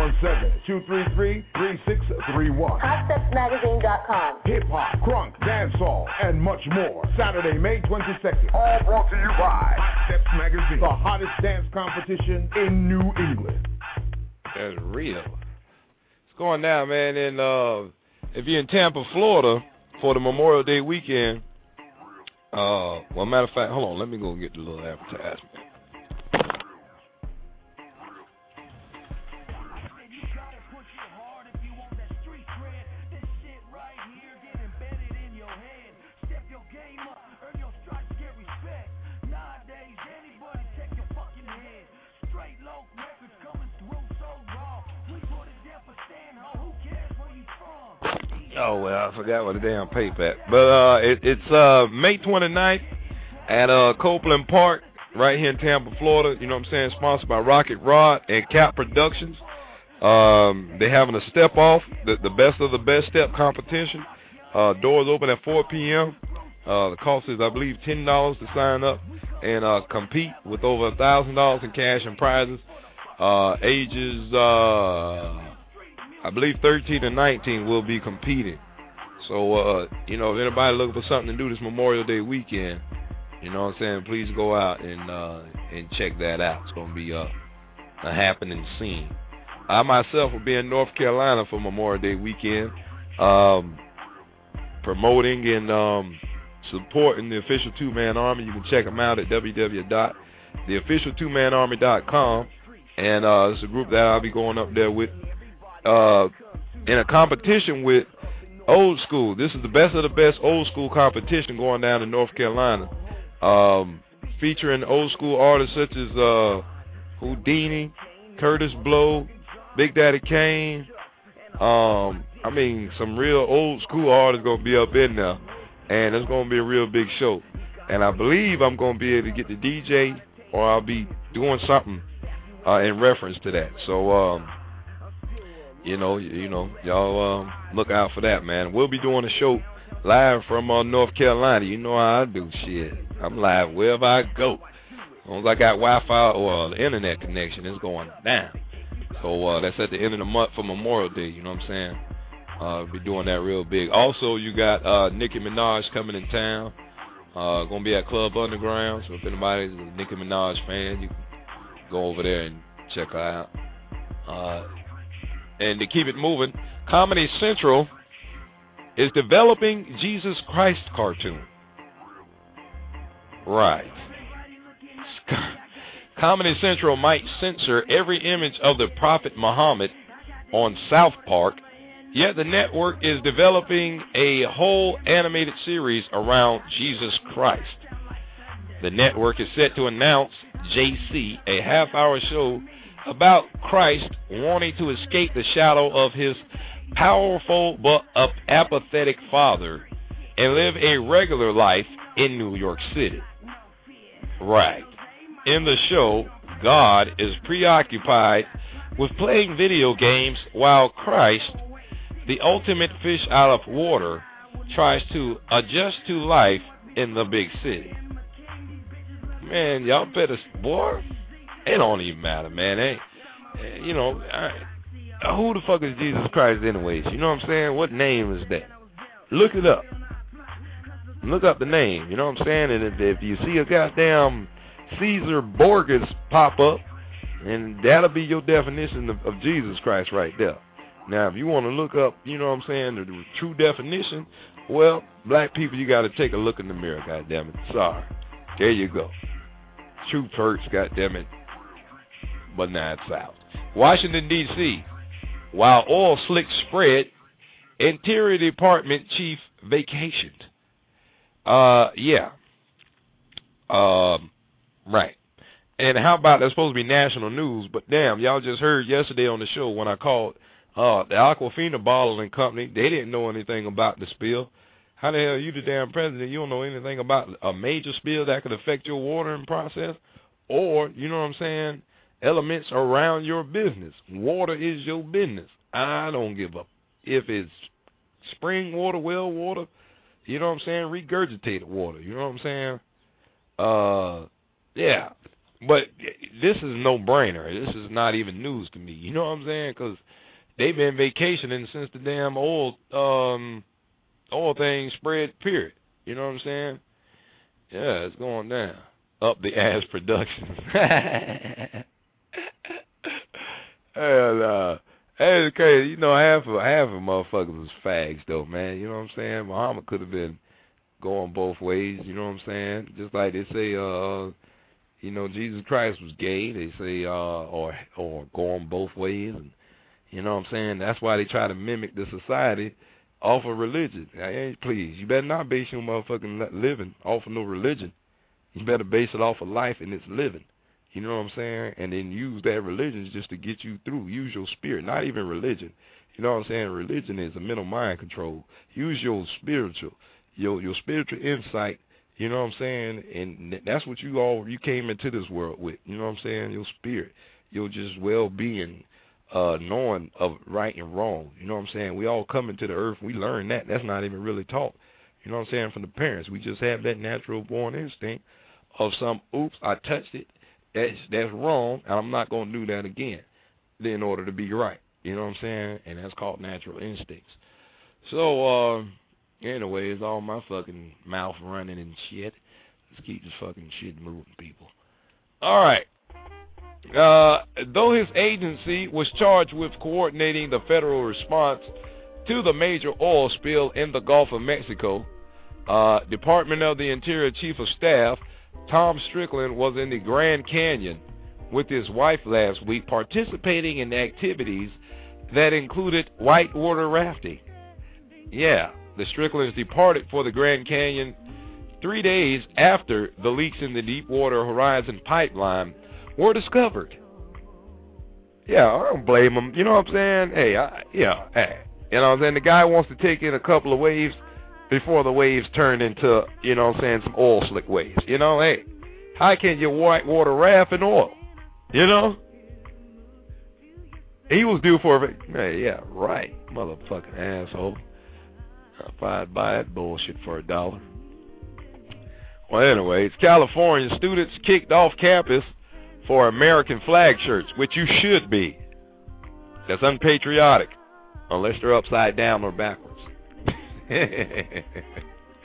617-233-3631. HotStepsMagazine.com. Hip-hop, crunk, dancehall, and much more. Saturday, May 22nd. All brought to you by Hot Steps Magazine, the hottest dance competition in New England. That's real. It's going down, man. And if you're in Tampa, Florida, for the Memorial Day weekend, well, matter of fact, hold on, let me go get the little advertisement. Oh, well, I forgot what the damn paper at. But it's May 29th at Copeland Park right here in Tampa, Florida. You know what I'm saying? Sponsored by Rocket Rod and Cap Productions. They're having a step-off, the best of the best step competition. Doors open at 4 p.m. The cost is, I believe, $10 to sign up and compete with over $1,000 in cash and prizes. Ages... I believe 13 and 19 will be competing. So, you know, if anybody looking for something to do this Memorial Day weekend, you know what I'm saying, please go out and check that out. It's going to be a happening scene. I myself will be in North Carolina for Memorial Day weekend, promoting and supporting the Official Two-Man Army. You can check them out at www.theofficial2manarmy.com. And it's a group that I'll be going up there with. In a competition with Old School. This is the best of the best old school competition going down in North Carolina, featuring old school artists such as Houdini, Curtis Blow, Big Daddy Kane. I mean, some real old school artists going to be up in there, and it's going to be a real big show. And I believe I'm going to be able to get the DJ, or I'll be doing something in reference to that. So, you know, y'all look out for that, man. We'll be doing a show live from North Carolina. You know how I do shit. I'm live wherever I go. As long as I got Wi-Fi or the internet connection, it's going down. So that's at the end of the month for Memorial Day. You know what I'm saying? Be doing that real big. Also, you got Nicki Minaj coming in town. Gonna be at Club Underground. So if anybody's a Nicki Minaj fan, you can go over there and check her out. And to keep it moving, Comedy Central is developing Jesus Christ cartoon. Right. Comedy Central might censor every image of the Prophet Muhammad on South Park, yet the network is developing a whole animated series around Jesus Christ. The network is set to announce JC, a half-hour show about Christ wanting to escape the shadow of his powerful but apathetic father and live a regular life in New York City. Right. In the show, God is preoccupied with playing video games while Christ, the ultimate fish out of water, tries to adjust to life in the big city. Man, y'all better, boy, it don't even matter, man. You know, who the fuck is Jesus Christ anyways? You know what I'm saying? What name is that? Look it up. Look up the name, you know what I'm saying? And if you see a goddamn Caesar Borges pop up, and that'll be your definition of Jesus Christ right there. Now, if you want to look up, you know what I'm saying, the true definition, well, black people, you got to take a look in the mirror, goddammit. Sorry. There you go. True perks, goddammit. But now it's out. Washington, D.C., while oil slicks spread, Interior Department chief vacationed. Yeah. Right. And how about that's supposed to be national news, but damn, y'all just heard yesterday on the show when I called the Aquafina Bottling Company, they didn't know anything about the spill. How the hell are you the damn president? You don't know anything about a major spill that could affect your watering process or, you know what I'm saying, elements around your business. Water is your business. I don't give up. If it's spring water, well water, you know what I'm saying, regurgitated water, you know what I'm saying? Yeah. But this is no brainer. This is not even news to me. You know what I'm saying? Because they've been vacationing since the damn oil thing spread, period. You know what I'm saying? Yeah, it's going down. Up the ass production. And, it's crazy. You know, half of motherfuckers was fags, though, man. You know what I'm saying? Muhammad could have been going both ways. You know what I'm saying? Just like they say, you know, Jesus Christ was gay. They say, or going both ways. And you know what I'm saying? That's why they try to mimic the society off of religion. Hey, please, you better not base your motherfucking living off of no religion. You better base it off of life and its living. You know what I'm saying? And then use that religion just to get you through. Use your spirit, not even religion. You know what I'm saying? Religion is a mental mind control. Use your spiritual, your spiritual insight. You know what I'm saying? And that's what you came into this world with. You know what I'm saying? Your spirit, your just well-being, knowing of right and wrong. You know what I'm saying? We all come into the earth. We learn that. That's not even really taught. You know what I'm saying? From the parents. We just have that natural born instinct of some, oops, I touched it. That's wrong, and I'm not going to do that again in order to be right. You know what I'm saying? And that's called natural instincts. So, anyway, it's all my fucking mouth running and shit. Let's keep this fucking shit moving, people. All right. Though his agency was charged with coordinating the federal response to the major oil spill in the Gulf of Mexico, Department of the Interior Chief of Staff Tom Strickland was in the Grand Canyon with his wife last week participating in activities that included whitewater rafting. Yeah, the Stricklands departed for the Grand Canyon 3 days after the leaks in the Deepwater Horizon pipeline were discovered. Yeah, I don't blame him. You know what I'm saying? Hey, you know what I'm saying? The guy wants to take in a couple of waves before the waves turn into, you know what I'm saying, some oil slick waves. You know, hey, how can you whitewater raft in oil? You know? He was due for it. Hey, yeah, right, motherfucking asshole. If I'd buy that bullshit for $1. Well, anyways, California students kicked off campus for American flag shirts, which you should be. That's unpatriotic, unless they're upside down or backwards.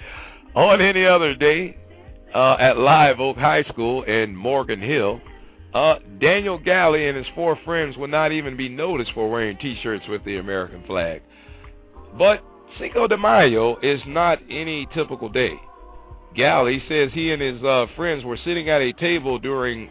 On any other day, at Live Oak High School in Morgan Hill, Daniel Galley and his 4 friends would not even be noticed for wearing T-shirts with the American flag. But Cinco de Mayo is not any typical day. Galley says he and his friends were sitting at a table during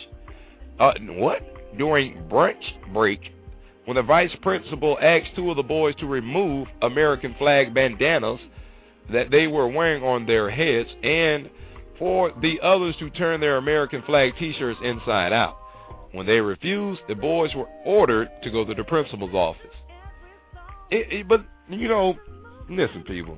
during brunch break when the vice principal asked 2 of the boys to remove American flag bandanas that they were wearing on their heads and for the others to turn their American flag T-shirts inside out. When they refused, the boys were ordered to go to the principal's office. But, you know, listen, people.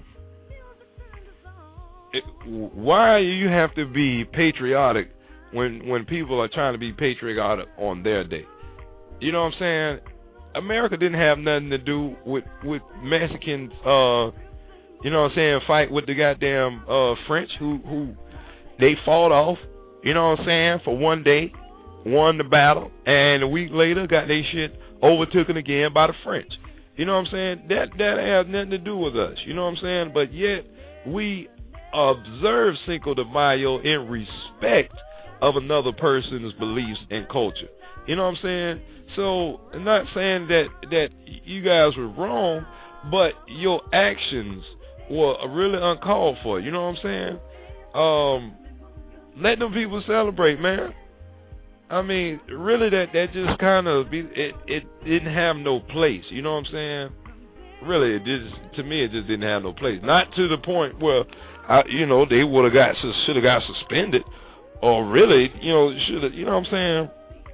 Why do you have to be patriotic when people are trying to be patriotic on their day? You know what I'm saying? America didn't have nothing to do with Mexicans, you know what I'm saying, fight with the goddamn French who they fought off, you know what I'm saying, for one day, won the battle, and a week later got their shit overtaken again by the French. You know what I'm saying? That has nothing to do with us, you know what I'm saying? But yet we observe Cinco de Mayo in respect of another person's beliefs and culture. You know what I'm saying? So, I'm not saying that you guys were wrong, but your actions were really uncalled for. You know what I'm saying? Let them people celebrate, man. I mean, really, that just kind of it didn't have no place. You know what I'm saying? Really, to me, it just didn't have no place. Not to the point where, you know, they should have got suspended, or really, you know, should have. You know what I'm saying?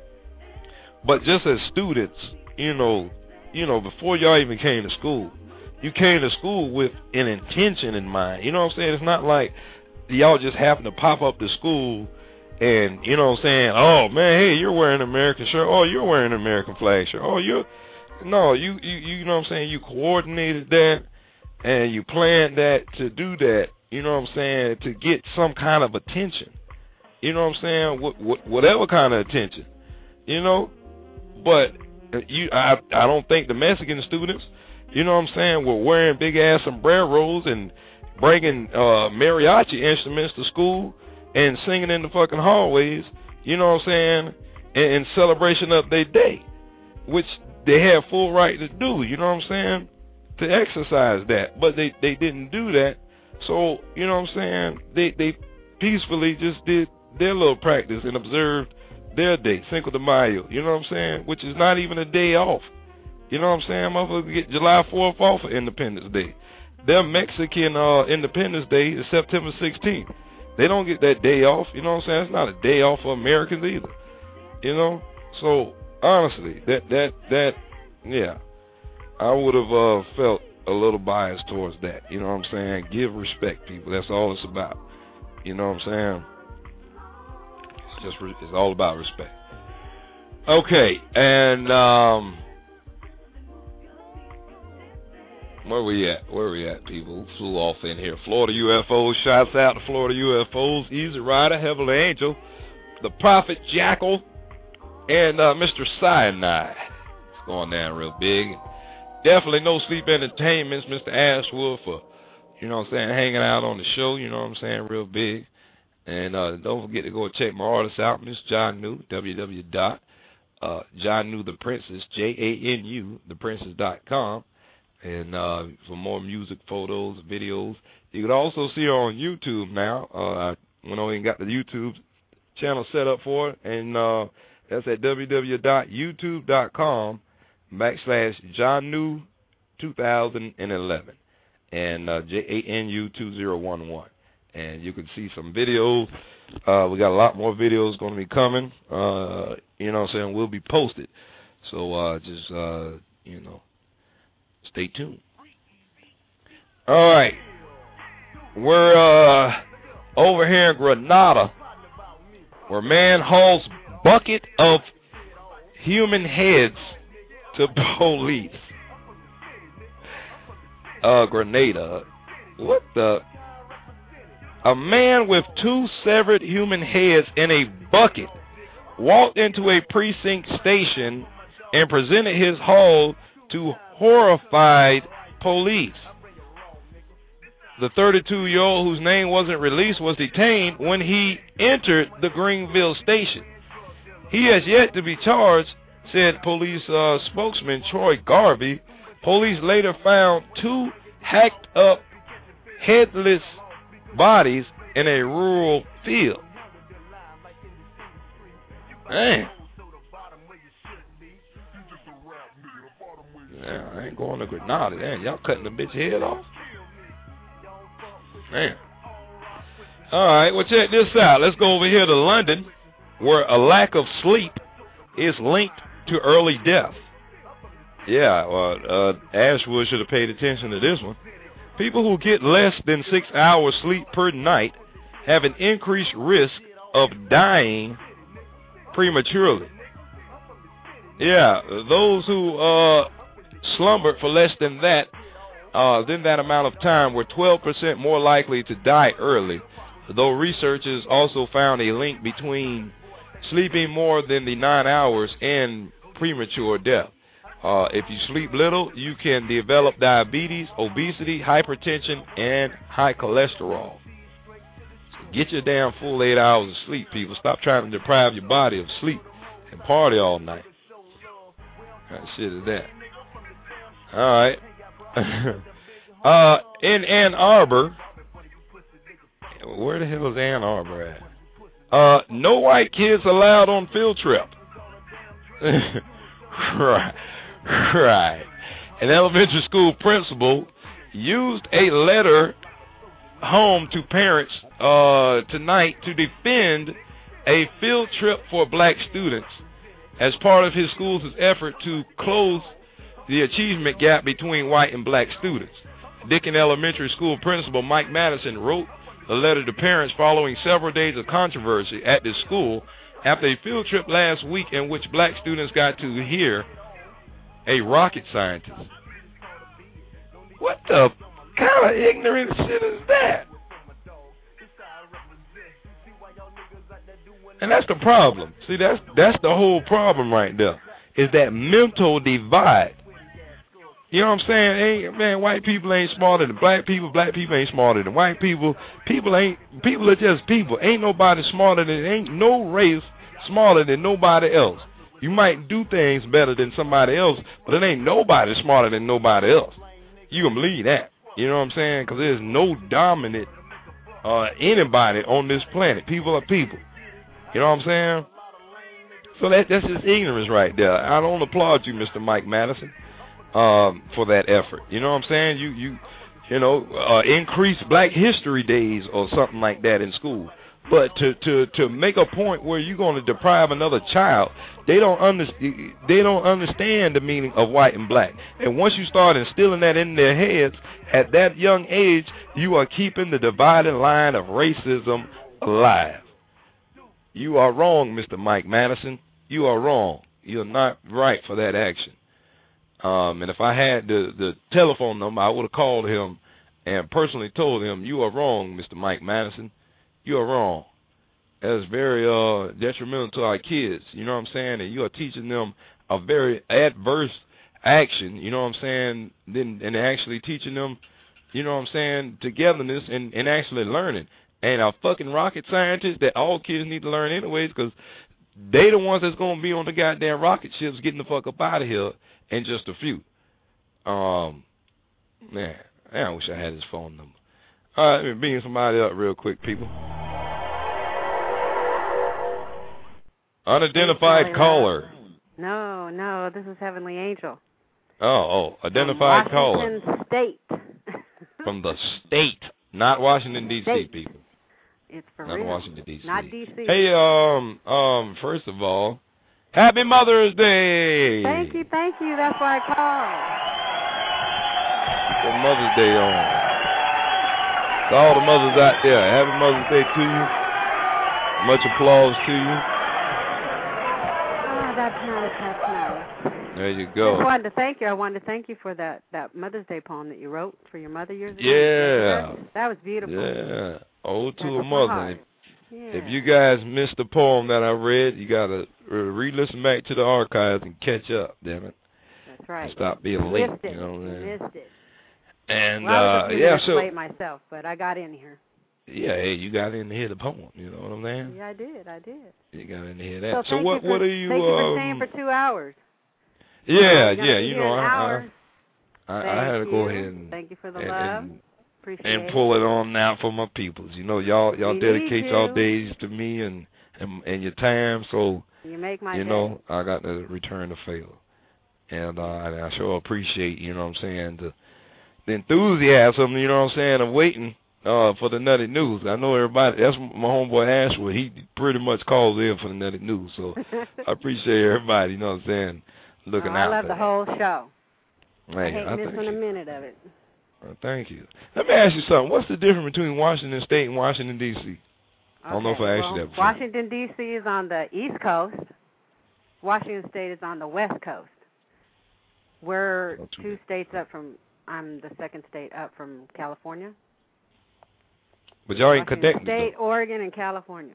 But just as students, you know, before y'all even came to school, you came to school with an intention in mind. You know what I'm saying? It's not like y'all just happen to pop up to school and, you know what I'm saying, oh, man, hey, you're wearing an American shirt. Oh, you're wearing an American flag shirt. Oh, you know what I'm saying? You coordinated that and you planned that to do that, you know what I'm saying, to get some kind of attention. You know what I'm saying? Whatever kind of attention, you know? But I don't think the Mexican students, you know what I'm saying, were wearing big-ass sombreros and bringing mariachi instruments to school and singing in the fucking hallways, you know what I'm saying, in celebration of their day, which they have full right to do, you know what I'm saying, to exercise that. But they didn't do that. So, you know what I'm saying, they peacefully just did their little practice and observed their day, Cinco de Mayo, you know what I'm saying, which is not even a day off. You know what I'm saying? Motherfuckers get July 4th off for Independence Day. Their Mexican Independence Day is September 16th. They don't get that day off. You know what I'm saying? It's not a day off for Americans either. You know? So, honestly, yeah, I would have felt a little biased towards that. You know what I'm saying? Give respect, people. That's all it's about. You know what I'm saying? It's all about respect. Okay, and where we at, people? Flew off in here. Florida UFOs. Shouts out to Florida UFOs. Easy Rider, Heavenly Angel, the Prophet Jackal, and Mr. Cyanide. It's going down real big. Definitely No Sleep Entertainments, Mr. Ashwood, for, you know what I'm saying, hanging out on the show, you know what I'm saying, real big. And don't forget to go check my artists out, Miss John New, www.JohnNewThePrincess, JANU, theprincess.com. And for more music, photos, videos. You can also see her on YouTube now. I went on and got the YouTube channel set up for it. And that's at www.youtube.com/JohnNew2011 and JANU2011. And you can see some videos. We got a lot more videos going to be coming. You know what I'm saying? Will be posted. So just, you know, stay tuned. All right. We're over here in Grenada, where man hauls bucket of human heads to police. Grenada. What the? A man with 2 severed human heads in a bucket walked into a precinct station and presented his haul to horrified police. The 32-year-old, whose name wasn't released, was detained when he entered the Greenville station. He has yet to be charged, said police spokesman Troy Garvey. Police later found 2 hacked up, headless bodies in a rural field. Man. Yeah, I ain't going to Grenada. Damn, y'all cutting the bitch head off. Man. All right, well, check this out. Let's go over here to London, where a lack of sleep is linked to early death. Yeah, well, Ashwood should have paid attention to this one. People who get less than 6 hours sleep per night have an increased risk of dying prematurely. Yeah, those who slumbered for less than that amount of time were 12% more likely to die early, though researchers also found a link between sleeping more than the 9 hours and premature death. If you sleep little, you can develop diabetes, obesity, hypertension, and high cholesterol. So get your damn full 8 hours of sleep, people. Stop trying to deprive your body of sleep and party all night. What kind of shit is that? All right. In Ann Arbor, where the hell is Ann Arbor at? No white kids allowed on field trip. Right. An elementary school principal used a letter home to parents tonight to defend a field trip for black students as part of his school's effort to close the achievement gap between white and black students. Dickin Elementary School principal Mike Madison wrote a letter to parents following several days of controversy at the school after a field trip last week in which black students got to hear a rocket scientist. What the kind of ignorant shit is that? And that's the problem. See, that's the whole problem right there, is that mental divide. You know what I'm saying? Man, white people ain't smarter than black people ain't smarter than white people. People are just people. Ain't nobody smarter than, ain't no race smarter than nobody else. You might do things better than somebody else, but it ain't nobody smarter than nobody else. You can believe that. You know what I'm saying? Because there's no dominant anybody on this planet. People are people. You know what I'm saying? So that's just ignorance right there. I don't applaud you, Mr. Mike Madison, for that effort. You know what I'm saying? You know, increase Black History Days or something like that in school. But to make a point where you're going to deprive another child, they don't understand the meaning of white and black. And once you start instilling that in their heads at that young age, you are keeping the dividing line of racism alive. You are wrong, Mr. Mike Madison. You are wrong. You're not right for that action. And if I had the telephone number, I would have called him and personally told him, you are wrong, Mr. Mike Madison. You are wrong. That is very detrimental to our kids. You know what I'm saying? And you are teaching them a very adverse action, you know what I'm saying, and actually teaching them, you know what I'm saying, togetherness and actually learning. And a fucking rocket scientist that all kids need to learn anyways, because they the ones that's going to be on the goddamn rocket ships getting the fuck up out of here in just a few. Man, I wish I had his phone number. All right, let me bring somebody up real quick, people. Unidentified caller. No, this is Heavenly Angel. Oh, identified caller. Washington State. From the state, not Washington, D.C., people. It's for not real. Washington, D.C. Not D.C. Hey, first of all, Happy Mother's Day. Thank you. That's why I called. Good Mother's Day on. To all the mothers out there, Happy Mother's Day to you. Much applause to you. Oh, that's nice. There you go. I wanted to thank you for that Mother's Day poem that you wrote for your mother years ago. Yeah. That was beautiful. Yeah. Ode to a mother. Yeah. If you guys missed the poem that I read, you got to re-listen back to the archives and catch up, damn it. That's right. And stop being late. You know what I mean? Missed it. And, well, I was yeah, so. late myself, but I got in here. Yeah, hey, you got in to hear the poem. You know what I'm saying? Yeah, I did. You got in to hear that. So what are you? Thank you for staying for 2 hours. Yeah, you know, I had to go ahead and thank you for the love. Appreciate and it. pull it on now for my peoples. You know, y'all dedicate y'all days to me and your time, so you make my you day. know, I got to return the favor. And I sure appreciate, you know what I'm saying, the enthusiasm, you know what I'm saying, of waiting for the Nutty News. I know everybody, that's my homeboy Ashwood, he pretty much calls in for the Nutty News, so I appreciate everybody, you know what I'm saying, looking out. I love the whole show. Hey, I hate missing a minute of it. Thank you. Let me ask you something. What's the difference between Washington State and Washington, D.C.? I don't know if I asked you that before. Washington, D.C. is on the East Coast. Washington State is on the West Coast. We're 2 states up from, I'm the 2nd state up from California. But y'all ain't connected. State, Oregon, and California.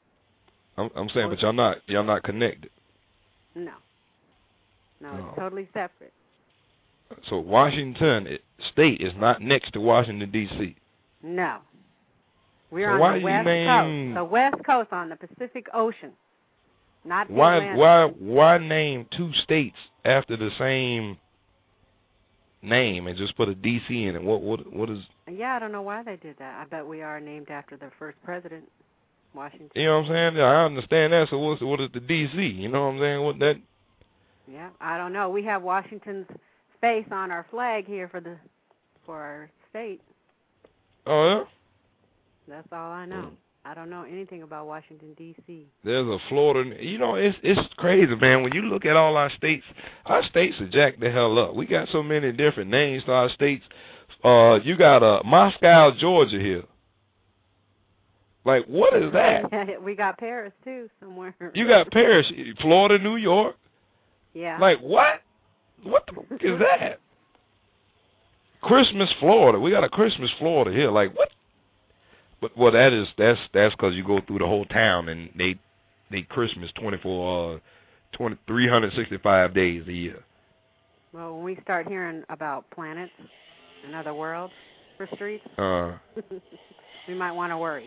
I'm saying, but y'all not connected. No, it's totally separate. So Washington State is not next to Washington, D.C.? No. We're on the West Coast. The West Coast on the Pacific Ocean. Not the Atlantic. Why name 2 states after the same name and just put a D.C. in it? What is... Yeah, I don't know why they did that. I bet we are named after the first president, Washington. You know what I'm saying? I understand that. So what is the D.C.? You know what I'm saying? What that... Yeah, I don't know. We have Washington's face on our flag here for our state. Oh, yeah? That's all I know. I don't know anything about Washington, D.C. There's a Florida. You know, it's crazy, man. When you look at all our states are jacked the hell up. We got so many different names to our states. You got Moscow, Georgia here. Like, what is that? We got Paris, too, somewhere. You got Paris, Florida, New York. Yeah. Like, what? What the fuck is that? Christmas, Florida. We got a Christmas, Florida here. Like, what? But well, that's because you go through the whole town and they Christmas 365 days a year. Well, when we start hearing about planets and other worlds for streets, we might want to worry.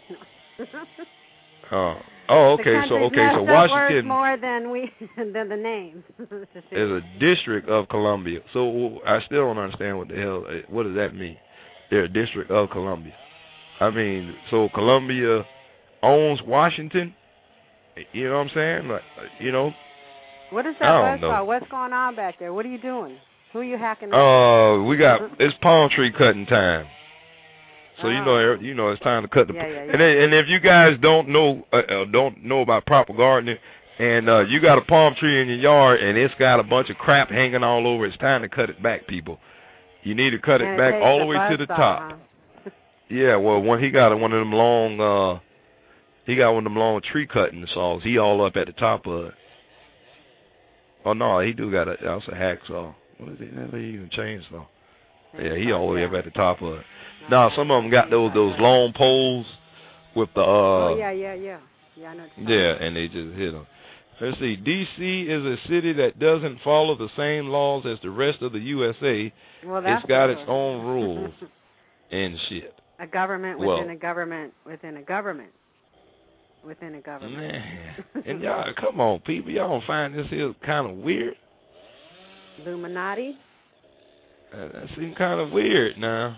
Okay. So Washington more than the names. is a district of Columbia. So I still don't understand what does that mean? They're a district of Columbia. I mean, so Columbia owns Washington? You know what I'm saying? Like, you know. What is that about? What's going on back there? What are you doing? Who are you hacking at? It's palm tree cutting time. So you know it's time to cut the And if you guys don't know about proper gardening and you got a palm tree in your yard and it's got a bunch of crap hanging all over, it's time to cut it back, people. You need to cut it back all the way to the top. Huh? Yeah, well, when he got one of them long tree cutting saws. He all up at the top of it. Oh no, he do got that's a hacksaw. What is it? Never even chainsaw. Yeah, he all the way up at the top of it. Now some of them got those long poles with the yeah, I know. And they just hit them. Let's see. D.C. is a city that doesn't follow the same laws as the rest of the USA. Well, it's got its own rules and shit. A government within a government within a government within a government. Man. And y'all, come on, people. Y'all don't find this here kind of weird? Illuminati? That seems kind of weird now.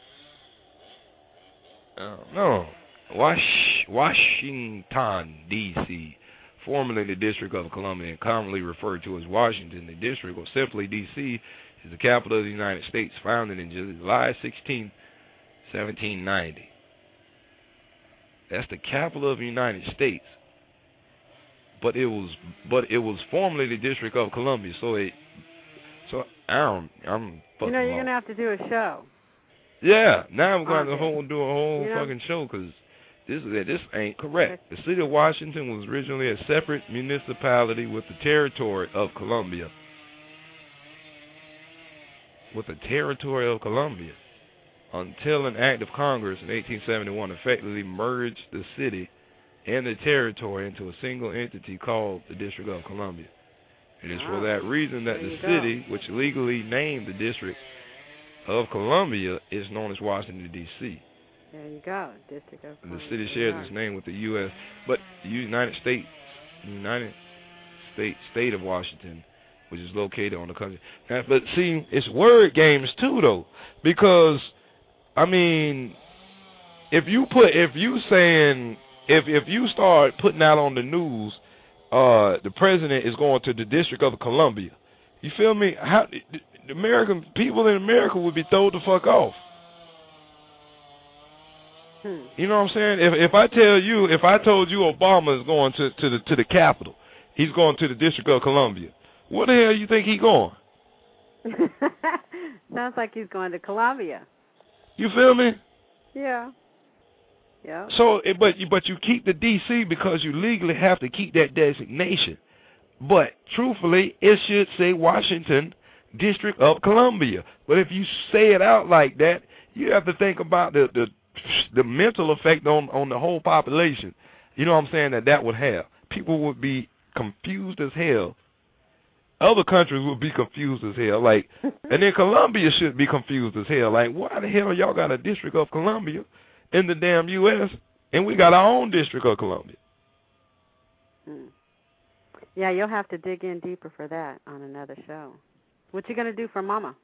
No. Washington, D.C., formerly the District of Columbia and commonly referred to as Washington, the District, or simply D.C., is the capital of the United States, founded in July 16, 1790. That's the capital of the United States. But it was formerly the District of Columbia, I'm fucking you're gonna have to do a show. Yeah, now I'm going to do a whole fucking show because this ain't correct. The city of Washington was originally a separate municipality with the territory of Columbia. Until an act of Congress in 1871 effectively merged the city and the territory into a single entity called the District of Columbia. It is for that reason that the city, which legally named the District of Columbia, is known as Washington, D.C. There you go, District of Columbia. The city shares its name with the U.S., but the United States state of Washington, which is located on the country. But see, it's word games too, though, because I mean, if you start putting out on the news, the president is going to the District of Columbia. You feel me? How the American people in America would be thrown the fuck off. You know what I'm saying? If I told you Obama is going to the Capitol, he's going to the District of Columbia, where the hell you think he going? Sounds like he's going to Columbia. You feel me? Yeah. Yeah. So, but you keep the D.C. because you legally have to keep that designation. But truthfully, it should say Washington, District of Columbia. But if you say it out like that, you have to think about the mental effect on the whole population. You know what I'm saying, that would have. People would be confused as hell. Other countries would be confused as hell. Like, and then Columbia should be confused as hell. Like, why the hell y'all got a District of Columbia in the damn U.S. and we got our own District of Columbia? Yeah, you'll have to dig in deeper for that on another show. What you gonna do for Mama?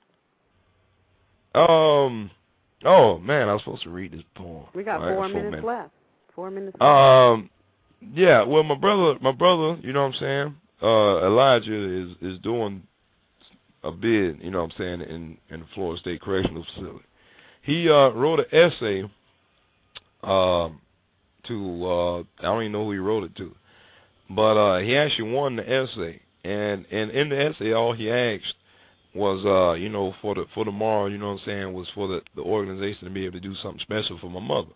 Oh man, I was supposed to read this poem. We got 4 minutes left. 4 minutes left. Yeah, well my brother, you know what I'm saying? Elijah is doing a bid, you know what I'm saying, in the Florida State Correctional Facility. He wrote an essay to I don't even know who he wrote it to. But he actually won the essay, and in the essay all he asked was you know, for tomorrow, you know what I'm saying, was for the organization to be able to do something special for my mother.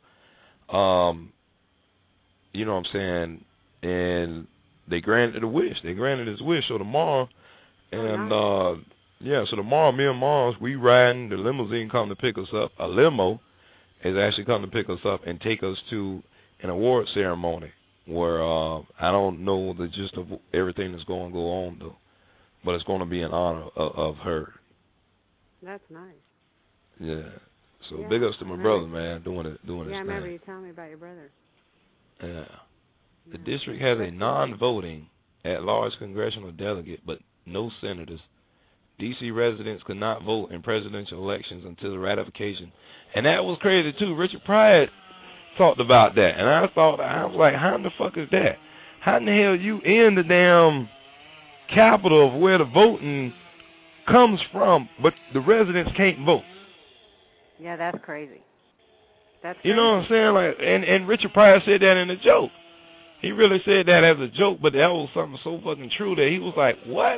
You know what I'm saying? And they granted a wish. They granted his wish. So tomorrow, and yeah, so tomorrow me and Mars, we riding, the limousine come to pick us up. A limo is actually come to pick us up and take us to an award ceremony where I don't know the gist of everything that's going to go on though, but it's going to be in honor of her. That's nice. Yeah. So big ups to my brother, man, doing his thing. Yeah, I remember you telling me about your brother. Yeah. The district has a non-voting at-large congressional delegate, but no senators. D.C. residents could not vote in presidential elections until the ratification. And that was crazy, too. Richard Pryor talked about that. And I was like, how in the fuck is that? How in the hell you in the damn capital of where the voting comes from, but the residents can't vote? Yeah, that's crazy. That's crazy. You know what I'm saying? Like, and Richard Pryor said that in a joke. He really said that as a joke, but that was something so fucking true that he was like, what?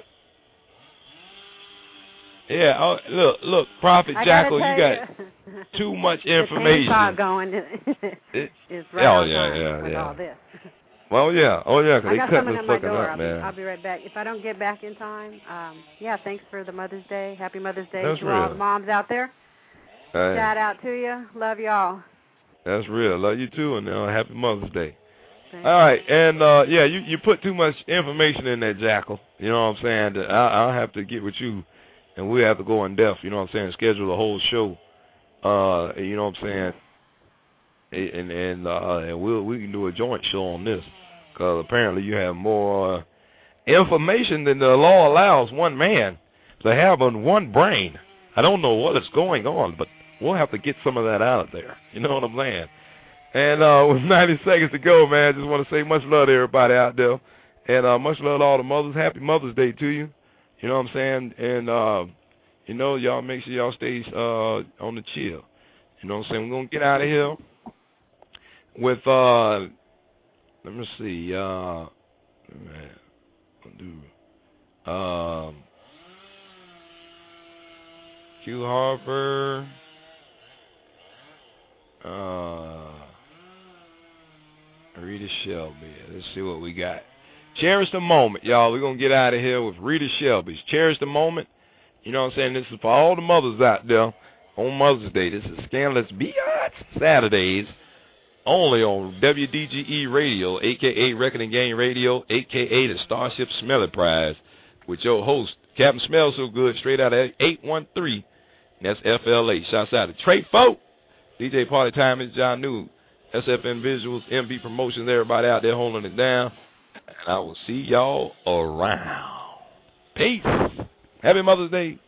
Yeah, look, Prophet Jackal, you got too much information. Going. It's right all this. Well, yeah, because they got cut someone this at my fucking door. up, man. I'll be right back. If I don't get back in time, yeah, thanks for the Mother's Day. Happy Mother's Day That's to real. all the moms out there. Shout out to you. Love y'all. That's real. Love you too, and happy Mother's Day. All right, and yeah, you put too much information in there, Jackal. You know what I'm saying? I'll have to get with you, and we'll have to go in depth. You know what I'm saying? Schedule a whole show. You know what I'm saying? And we can do a joint show on this, because apparently you have more information than the law allows one man to have on one brain. I don't know what is going on, but we'll have to get some of that out of there. You know what I'm saying? And with 90 seconds to go, man, I just want to say much love to everybody out there. And much love to all the mothers. Happy Mother's Day to you. You know what I'm saying? And, you know, y'all make sure y'all stay on the chill. You know what I'm saying? We're going to get out of here with, let me see, Q Harper, Rita Shelby. Let's see what we got. Cherish the moment, y'all. We're going to get out of here with Rita Shelby's Cherish the Moment. You know what I'm saying? This is for all the mothers out there on Mother's Day. This is Scandalous Beyond Saturdays only on WDGE Radio, a.k.a. Reckoning Gang Radio, a.k.a. the Starship Smelly Prize, with your host, Captain Smells So Good, straight out of 813. That's FLA. Shouts out to Trey Folk DJ Party Time is John New. SFN Visuals, MB Promotions, everybody out there holding it down. And I will see y'all around. Peace. Happy Mother's Day.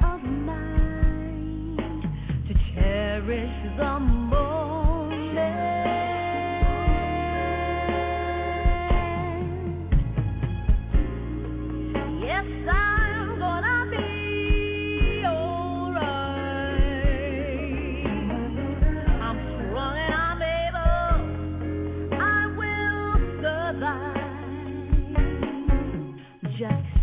cherish the moment. just